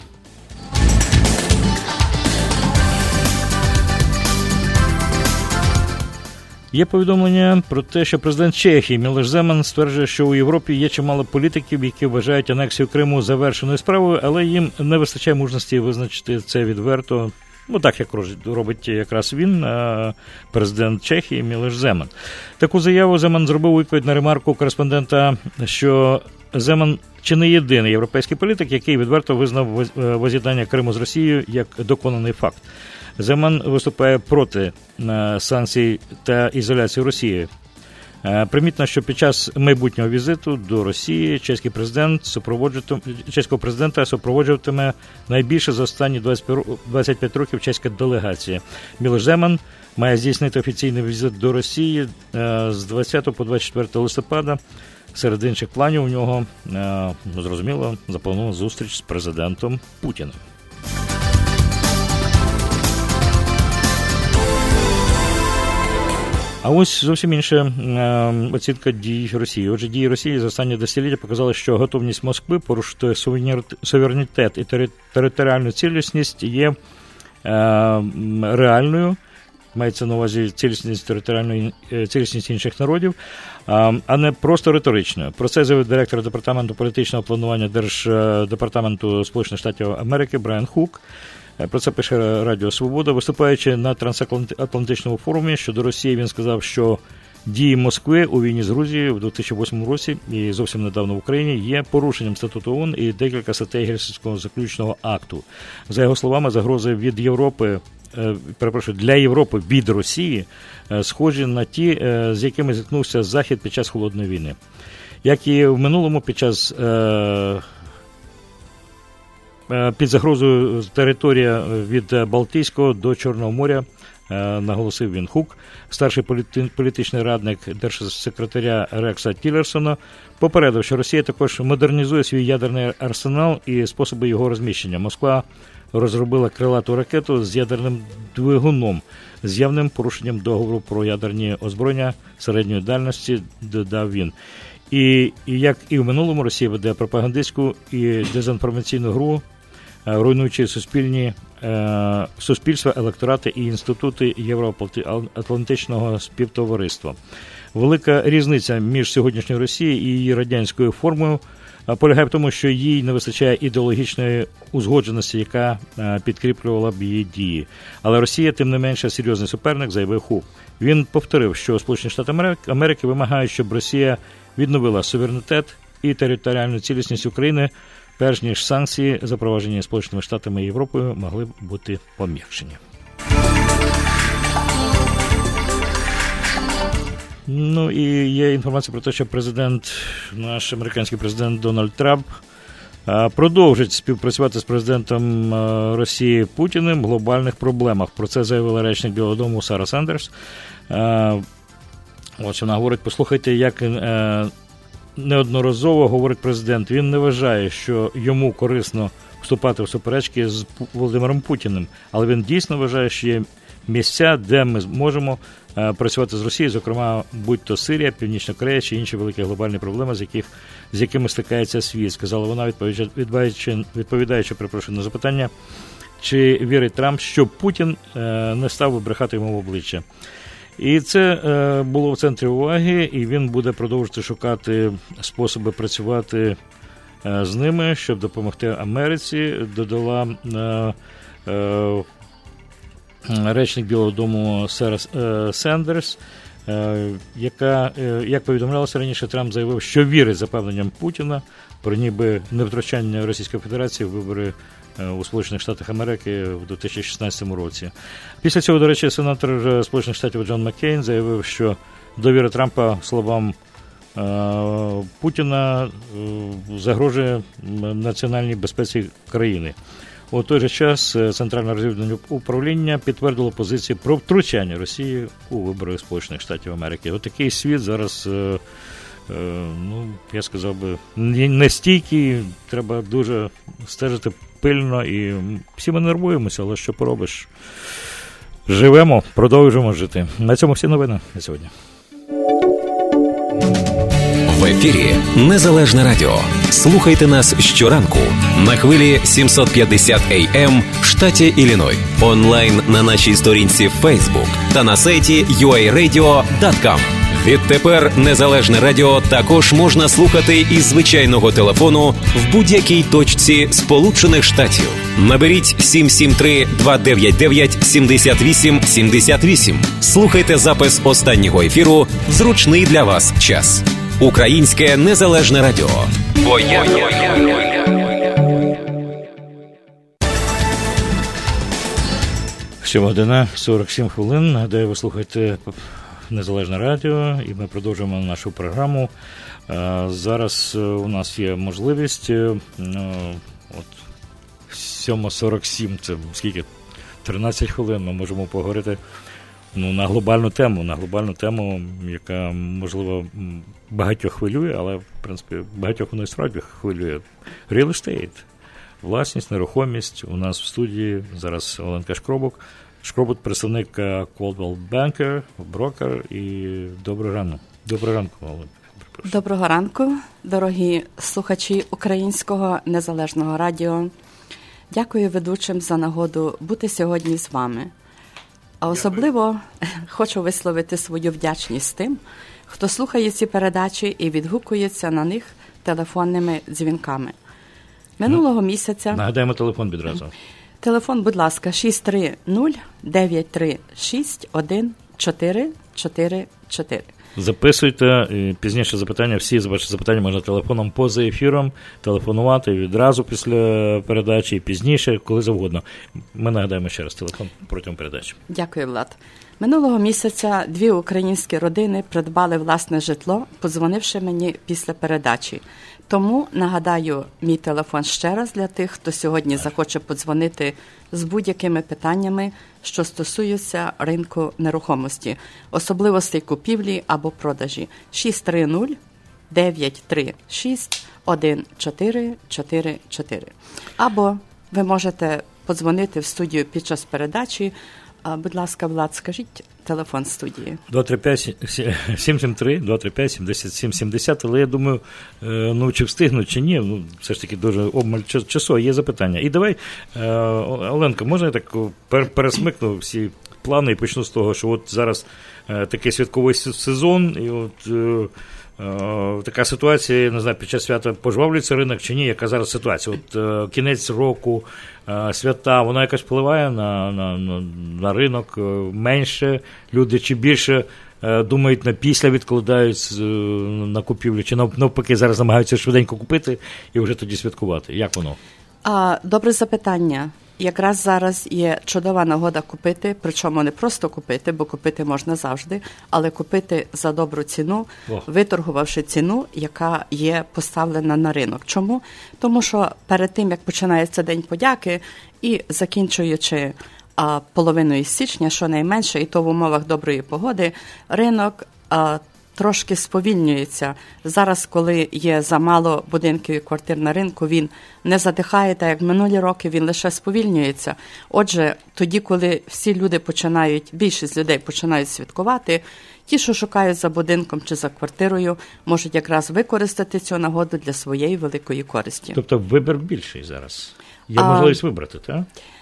Є повідомлення про те, що президент Чехії Мілош Земан стверджує, що у Європі є чимало політиків, які вважають анексію Криму завершеною справою, але їм не вистачає мужності визначити це відверто, ну так, як робить якраз він, президент Чехії Мілош Земан. Таку заяву Земан зробив у відповідь на ремарку кореспондента, що Земан чи не єдиний європейський політик, який відверто визнав воз'єднання Криму з Росією як доконаний факт. Земан виступає проти санкцій та ізоляції Росії. Примітно, що під час майбутнього візиту до Росії чеський президент чеського президента супроводжуватиме найбільше за останні двадцять п'ять років чеська делегація. Мілош Земан має здійснити офіційний візит до Росії з двадцятого по двадцять четвертого листопада. Серед інших планів у нього, зрозуміло, запланована зустріч з президентом Путіним. А ось зовсім інша е, оцінка дій Росії. Отже, дії Росії за останні десятиліття показали, що готовність Москви порушити суверенітет і тери, територіальну цілісність є е, реальною. Мається на увазі цілісність територіальної цілісність інших народів, а, а не просто риторичною. Про це заявив директор департаменту політичного планування Держдепартаменту Сполучених Штатів Америки Брайан Хук. Про це пише Радіо Свобода. Виступаючи на трансатлантичному форумі щодо Росії, він сказав, що дії Москви у війні з Грузією в дві тисячі восьмому році і зовсім недавно в Україні є порушенням статуту ООН і декілька статей Гельсінського заключного акту. За його словами, загрози від Європи, перепрошую, для Європи від Росії схожі на ті, з якими зіткнувся Захід під час Холодної війни. Як і в минулому під час під загрозою територія від Балтійського до Чорного моря, наголосив він Хук. Старший політи- політичний радник держсекретаря Рекса Тіллерсона попередив, що Росія також модернізує свій ядерний арсенал і способи його розміщення. Москва розробила крилату ракету з ядерним двигуном, з явним порушенням договору про ядерні озброєння середньої дальності, додав він. І, і як і в минулому, Росія веде пропагандистську і дезінформаційну гру, руйнуючи суспільні, е, суспільства, електорати і інститути Євроатлантичного співтовариства. Велика різниця між сьогоднішньою Росією і її радянською формою полягає в тому, що їй не вистачає ідеологічної узгодженості, яка е, підкріплювала б її дії. Але Росія, тим не менше, серйозний суперник, заявив Хук. Він повторив, що Сполучені Штати Америки вимагають, щоб Росія відновила суверенітет і територіальну цілісність України, перш ніж санкції, запроваджені Сполученими Штатами і Європою, могли б бути пом'якшені. Ну і є інформація про те, що президент, наш американський президент Дональд Трамп продовжить співпрацювати з президентом Росії Путіним в глобальних проблемах. Про це заявила речник Білого дому Сара Сендерс. Ось вона говорить, послухайте, як неодноразово говорить президент, він не вважає, що йому корисно вступати в суперечки з Володимиром Путіним, але він дійсно вважає, що є місця, де ми зможемо працювати з Росією, зокрема, будь-то Сирія, Північна Корея чи інші великі глобальні проблеми, з, яких, з якими стикається світ, сказала вона, відповідаючи, відповідаючи перепрошую, на запитання, чи вірить Трамп, що Путін не став би брехати йому в обличчя. І це е, було в центрі уваги, і він буде продовжувати шукати способи працювати е, з ними, щоб допомогти Америці, додала е, е, речник Білого дому Сара е, Сендерс, е, яка, е, як повідомлялося раніше, Трамп заявив, що вірить запевненням Путіна про ніби невтручання Російської Федерації в вибори у Сполучених Штатах Америки в дві тисячі шістнадцятому році. Після цього, до речі, сенатор Сполучених Штатів Джон Маккейн заявив, що довіра Трампа словам Путіна загрожує національній безпеці країни. У той же час Центральне розвідувальне управління підтвердило позиції про втручання Росії у вибори Сполучених Штатів Америки. Отакий світ зараз, ну, я сказав би, не стійкий, треба дуже стежити пильно, і всі ми нервуємося, але що поробиш? Живемо, продовжуємо жити. На цьому всі новини на сьогодні. В ефірі Незалежне Радіо. Слухайте нас щоранку на хвилі сімсот п'ятдесят ей ем в штаті Ілліной, онлайн на нашій сторінці Facebook та на сайті ю ей радіо крапка ком. Відтепер Незалежне Радіо також можна слухати із звичайного телефону в будь-якій точці Сполучених Штатів. Наберіть сім сім три два дев'ять дев'ять сім вісім сім вісім. Слухайте запис останнього ефіру в зручний для вас час. Українське Незалежне Радіо. Бо я... сьома година сорок сім хвилин. Нагадаю, ви слухаєте Незалежне Радіо, і ми продовжуємо нашу програму. Зараз у нас є можливість, от сьома сорок сім, це скільки? тринадцять хвилин ми можемо поговорити, ну, на глобальну тему, на глобальну тему, яка, можливо, багатьох хвилює, але, в принципі, багатьох воно і справді хвилює. Real estate, власність, нерухомість. У нас в студії зараз Оленка Шкробут. Шкробут – представник Coldwell Banker, брокер. І доброго ранку. Доброго ранку, Оленка. Доброго ранку, дорогі слухачі Українського Незалежного Радіо. Дякую ведучим за нагоду бути сьогодні з вами. А особливо хочу висловити свою вдячність тим, хто слухає ці передачі і відгукується на них телефонними дзвінками. Минулого місяця... Нагадаємо телефон відразу. Телефон, будь ласка, шість три нуль дев'ять три шість один чотири чотири чотири. Записуйте, пізніше запитання, всі ваші запитання можна телефоном поза ефіром телефонувати відразу після передачі і пізніше, коли завгодно. Ми нагадаємо ще раз телефон протягом передачі. Дякую, Влад. Минулого місяця дві українські родини придбали власне житло, подзвонивши мені після передачі. Тому нагадаю мій телефон ще раз для тих, хто сьогодні захоче подзвонити з будь-якими питаннями, що стосуються ринку нерухомості, особливостей купівлі або продажі. шість три нуль дев'ять три шість один чотири чотири чотири. Або ви можете подзвонити в студію під час передачі. Будь ласка, Влад, скажіть телефон студії. два три п'ять сім сім три два три п'ять сімдесят сім сімдесят, але я думаю, ну, чи встигнуть, чи ні, ну, все ж таки дуже обмаль часу, є запитання. І давай, Оленка, можна я так пересмикну всі плани і почну з того, що от зараз такий святковий сезон, і от така ситуація, я не знаю, під час свята пожвавлюється ринок чи ні, яка зараз ситуація? От кінець року, свята, вона якось впливає на, на, на, на ринок, менше люди чи більше думають на після, відкладають на купівлю, чи навпаки зараз намагаються швиденько купити і вже тоді святкувати? Як воно? А, добре запитання. Якраз зараз є чудова нагода купити, причому не просто купити, бо купити можна завжди, але купити за добру ціну, О. виторгувавши ціну, яка є поставлена на ринок. Чому? Тому що перед тим, як починається День подяки і закінчуючи а, половиною січня, щонайменше, і то в умовах доброї погоди, ринок а, трошки сповільнюється. Зараз, коли є замало будинків і квартир на ринку, він не задихає, так як минулі роки, він лише сповільнюється. Отже, тоді, коли всі люди починають, більшість людей починають святкувати, ті, що шукають за будинком чи за квартирою, можуть якраз використати цю нагоду для своєї великої користі. Тобто вибір більший зараз? Є можливість а... вибрати, так?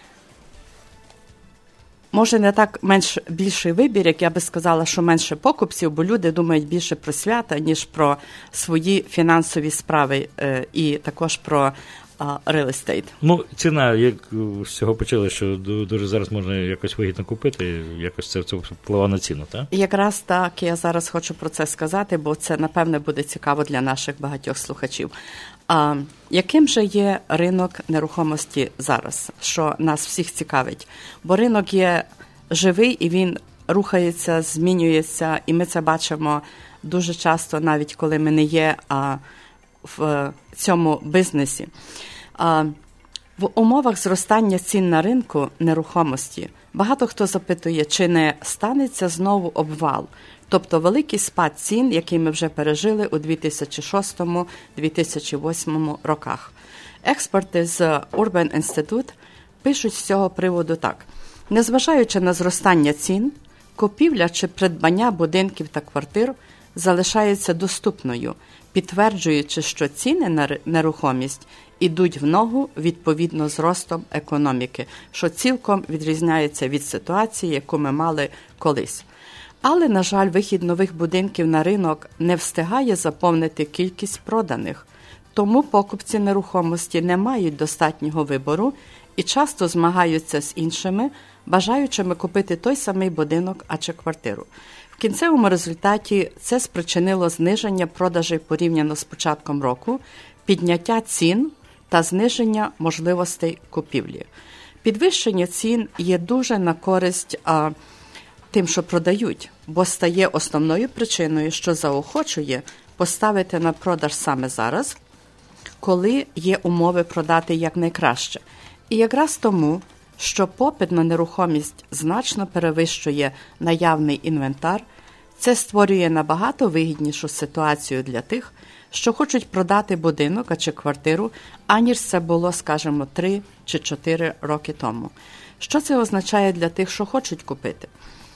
Може, не так менш більший вибір, як я би сказала, що менше покупців, бо люди думають більше про свята, ніж про свої фінансові справи е, і також про real estate. Ну, ціна, як з цього почали, що дуже зараз можна якось вигідно купити, якось це, це впливає на ціну, так? Якраз так, я зараз хочу про це сказати, бо це, напевне, буде цікаво для наших багатьох слухачів. А яким же є ринок нерухомості зараз, що нас всіх цікавить? Бо ринок є живий і він рухається, змінюється, і ми це бачимо дуже часто, навіть коли ми не є а, в цьому бізнесі. А, в умовах зростання цін на ринку нерухомості багато хто запитує, чи не станеться знову обвал, тобто великий спад цін, який ми вже пережили у дві тисячі шостому - дві тисячі восьмому роках. Експерти з Urban Institute пишуть з цього приводу так. Незважаючи на зростання цін, купівля чи придбання будинків та квартир залишається доступною, підтверджуючи, що ціни на нерухомість ідуть в ногу відповідно з ростом економіки, що цілком відрізняється від ситуації, яку ми мали колись. Але, на жаль, вихід нових будинків на ринок не встигає заповнити кількість проданих, тому покупці нерухомості не мають достатнього вибору і часто змагаються з іншими, бажаючими купити той самий будинок, а чи квартиру. В кінцевому результаті це спричинило зниження продажей порівняно з початком року, підняття цін та зниження можливостей купівлі. Підвищення цін є дуже на користь а, тим, що продають, бо стає основною причиною, що заохочує поставити на продаж саме зараз, коли є умови продати якнайкраще. І якраз тому, що попит на нерухомість значно перевищує наявний інвентар, це створює набагато вигіднішу ситуацію для тих, що хочуть продати будинок а чи квартиру, аніж це було, скажімо, три чи чотири роки тому. Що це означає для тих, що хочуть купити?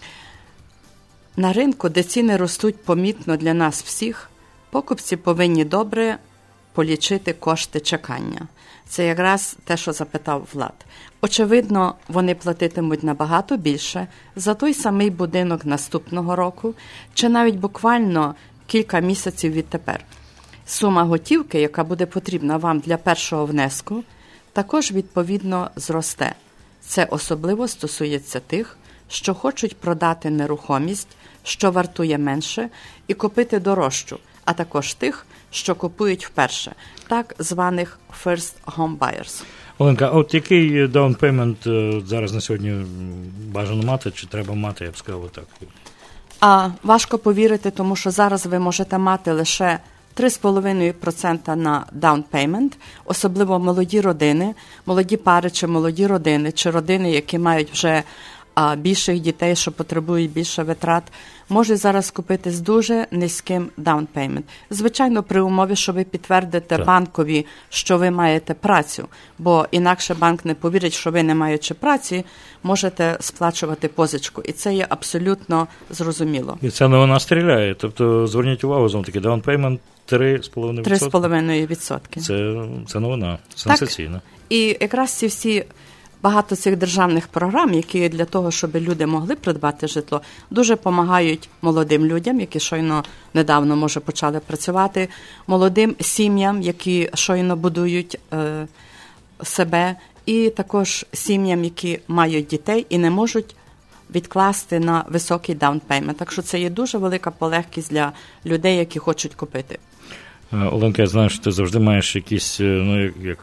На ринку, де ціни ростуть помітно для нас всіх, покупці повинні добре полічити кошти чекання. Це якраз те, що запитав Влад. Очевидно, вони платитимуть набагато більше за той самий будинок наступного року, чи навіть буквально кілька місяців відтепер. Сума готівки, яка буде потрібна вам для першого внеску, також відповідно зросте. Це особливо стосується тих, що хочуть продати нерухомість, що вартує менше, і купити дорожчу, а також тих, що купують вперше, так званих first home buyers. Оленка, от який down payment зараз на сьогодні бажано мати, чи треба мати, я б сказав, так? А важко повірити, тому що зараз ви можете мати лише три цілих п'ять десятих відсотка на down payment, особливо молоді родини, молоді пари чи молоді родини, чи родини, які мають вже а, більших дітей, що потребують більше витрат, можуть зараз купити з дуже низьким down payment. Звичайно, при умові, що ви підтвердите так. банкові, що ви маєте працю, бо інакше банк не повірить, що ви, не маючи праці, можете сплачувати позичку. І це є абсолютно зрозуміло. І це новина стріляє. Тобто, зверніть увагу, знову таки, down payment три цілих п'ять десятих відсотка. три цілих п'ять десятих відсотка. Це, це новина, сенсаційна. Так. І якраз ці всі багато цих державних програм, які для того, щоб люди могли придбати житло, дуже допомагають молодим людям, які щойно недавно, може, почали працювати, молодим сім'ям, які щойно будують е, себе, і також сім'ям, які мають дітей і не можуть відкласти на високий down payment. Так що це є дуже велика полегкість для людей, які хочуть купити. Оленка, я знаю, що ти завжди маєш якісь, ну, як... як...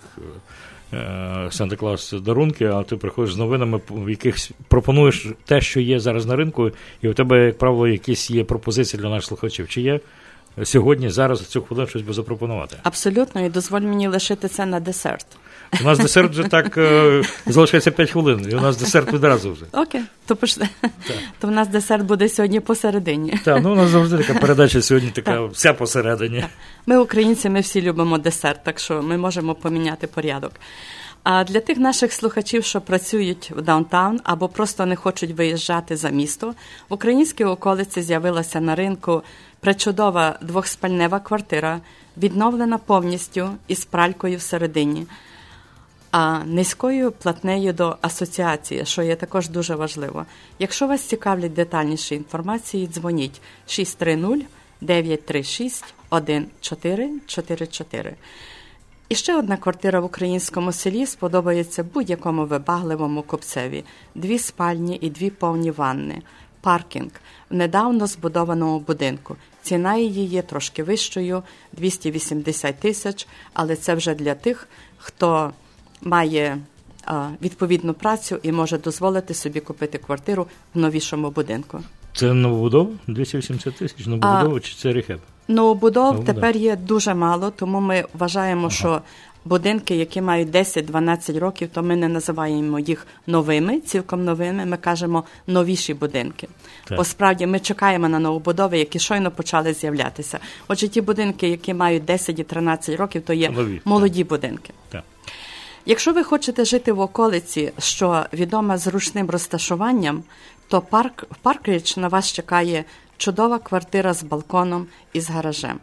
Санта-Клаус дарунки, а ти приходиш з новинами, в яких пропонуєш те, що є зараз на ринку, і у тебе, як правило, якісь є пропозиції для наших слухачів. Чи є сьогодні, зараз, в цю хвилину щось би запропонувати? Абсолютно, і дозволь мені лишити це на десерт. У нас десерт вже так, залишається п'ять хвилин, і у нас десерт відразу вже. Окей, то пішли. То в нас десерт буде сьогодні посередині. Так, ну у нас завжди така передача сьогодні така, так. вся посередині. Так. Ми, українці, ми всі любимо десерт, так що ми можемо поміняти порядок. А для тих наших слухачів, що працюють в даунтаун або просто не хочуть виїжджати за місто, в українській околиці з'явилася на ринку пречудова двохспальнева квартира, відновлена повністю із пралькою всередині, а низькою платнею до асоціації, що є також дуже важливо. Якщо вас цікавлять детальніші інформації, дзвоніть шість три нуль дев'ять три шість один чотири чотири чотири. І ще одна квартира в українському селі сподобається будь-якому вибагливому купцеві. Дві спальні і дві повні ванни. паркінг в недавно збудованому будинку. Ціна її є трошки вищою – двісті вісімдесят тисяч, але це вже для тих, хто має а, відповідну працю і може дозволити собі купити квартиру в новішому будинку. Це новобудова? двісті вісімдесят тисяч новобудова, чи це рехеб? Новобудов тепер є дуже мало, тому ми вважаємо, ага. що будинки, які мають десять-дванадцять років, то ми не називаємо їх новими, цілком новими, ми кажемо новіші будинки. Так. Бо справді ми чекаємо на новобудови, які щойно почали з'являтися. Отже, ті будинки, які мають десять і тринадцять років, то є Нові. молоді так. будинки. Так. Якщо ви хочете жити в околиці, що відома зручним розташуванням, то парк, в Паркридж на вас чекає чудова квартира з балконом і з гаражем.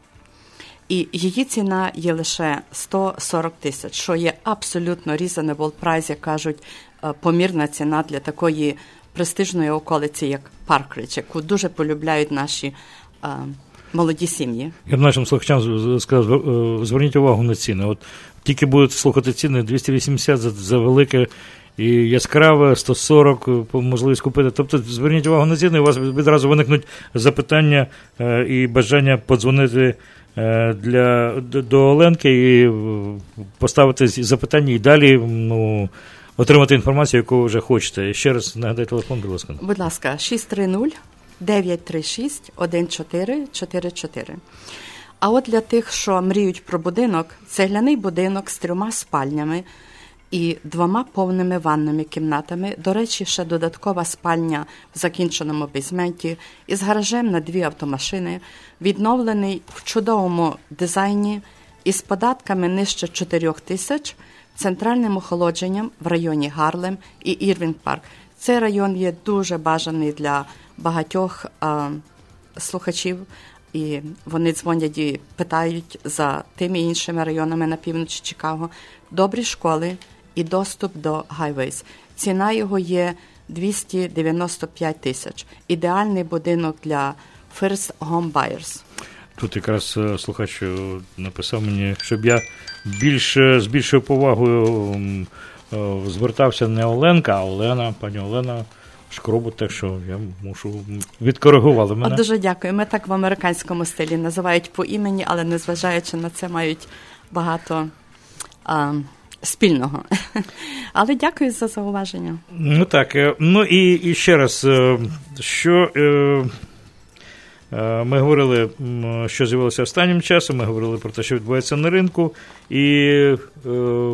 І її ціна є лише сто сорок тисяч, що є абсолютно reasonable price, як кажуть, помірна ціна для такої престижної околиці, як Паркридж, яку дуже полюбляють наші а, молоді сім'ї. Я б нашим слухачам сказав, зверніть увагу на ціни. От тільки будете слухати ціни, двісті вісімдесят за, за велике і яскраве, сто сорок можливість купити. Тобто зверніть увагу на ціни, у вас відразу виникнуть запитання е, і бажання подзвонити е, для, до Оленки і поставити запитання і далі ну, отримати інформацію, яку ви вже хочете. Ще раз нагадай телефон, будь ласка. Будь ласка, шість три нуль дев'ять три шість один чотири чотири чотири. А от для тих, що мріють про будинок, цегляний будинок з трьома спальнями і двома повними ванними кімнатами. До речі, ще додаткова спальня в закінченому бейсменті із гаражем на дві автомашини, відновлений в чудовому дизайні із податками нижче чотири тисяч, центральним охолодженням в районі Гарлем і Ірвінг Парк. Цей район є дуже бажаний для багатьох а, слухачів, і вони дзвонять і питають за тими іншими районами на півночі Чикаго. Добрі школи і доступ до Highways. Ціна його є двісті дев'яносто п'ять тисяч. Ідеальний будинок для first home buyers. Тут якраз слухач написав мені, щоб я більше, з більшою повагою звертався не Оленка, а Олена, пані Олена Шкробут, так що я мушу відкоригували мене. О, дуже дякую. Ми так в американському стилі називають по імені, але незважаючи на це мають багато а, спільного. Але дякую за зауваження. Ну так, ну і, і ще раз, що е, ми говорили, що з'явилося останнім часом, ми говорили про те, що відбувається на ринку, і е,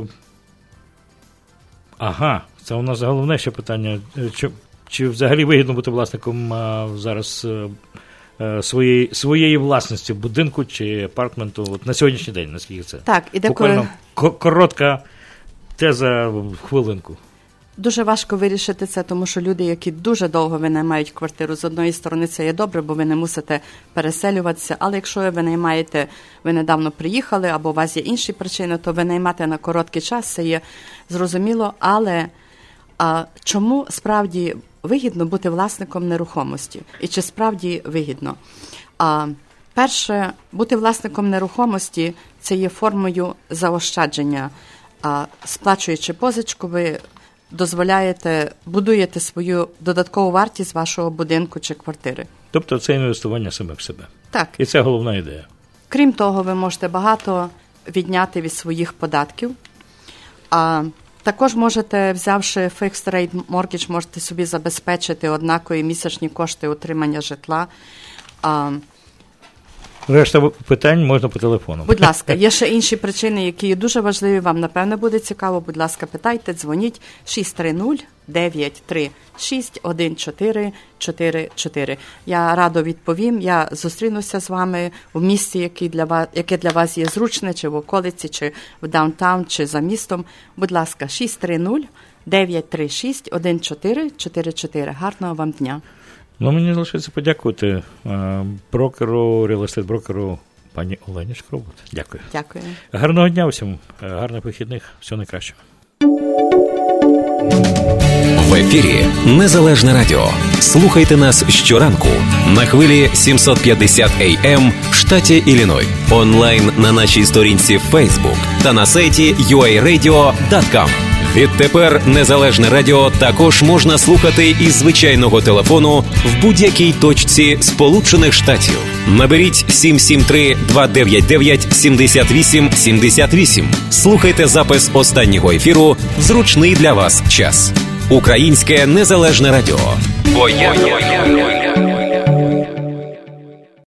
ага, це у нас головне ще питання, чи, чи взагалі вигідно бути власником а, зараз а, своєї, своєї власності будинку чи апартменту от на сьогоднішній день, наскільки це? Так, і буквально деколи... коротка теза в хвилинку. Дуже важко вирішити це, тому що люди, які дуже довго винаймають квартиру, з одної сторони це є добре, бо ви не мусите переселюватися, але якщо ви винаймаєте, ви недавно приїхали, або у вас є інші причини, то винаймати на короткий час, це є зрозуміло, але а, чому справді вигідно бути власником нерухомості? І чи справді вигідно? А, перше, бути власником нерухомості – це є формою заощадження. А, сплачуючи позичку, ви дозволяєте, будуєте свою додаткову вартість вашого будинку чи квартири. Тобто це інвестування саме в себе. Так. І це головна ідея. Крім того, ви можете багато відняти від своїх податків. А також можете, взявши fixed rate mortgage, можете собі забезпечити однакові місячні кошти утримання житла. А, Решта питань можна по телефону. Будь ласка, є ще інші причини, які є дуже важливі, вам, напевно, буде цікаво. Будь ласка, питайте, дзвоніть шість три нуль дев'ять три шість один чотири чотири чотири. Я радо відповім, я зустрінуся з вами в місці, яке для вас, яке для вас є зручне, чи в околиці, чи в даунтаун, чи за містом. Будь ласка, шість три нуль дев'ять три шість один чотири чотири чотири. Гарного вам дня. Ну, мені залишається подякувати е, брокеру, реал-естейт-брокеру пані Олені Шкробут. Дякую. Дякую. Гарного дня всім, гарних вихідних, всього найкращого. В ефірі Незалежне Радіо. Слухайте нас щоранку на хвилі сімсот п'ятдесят ей ем в штаті Ілліной. Онлайн на нашій сторінці Facebook та на сайті ю ей радіо крапка ком. Відтепер Незалежне радіо також можна слухати із звичайного телефону в будь-якій точці Сполучених Штатів. Наберіть сім сім три два дев'ять дев'ять сім вісім сім вісім. Слухайте запис останнього ефіру в зручний для вас час. Українське Незалежне радіо. Бо я...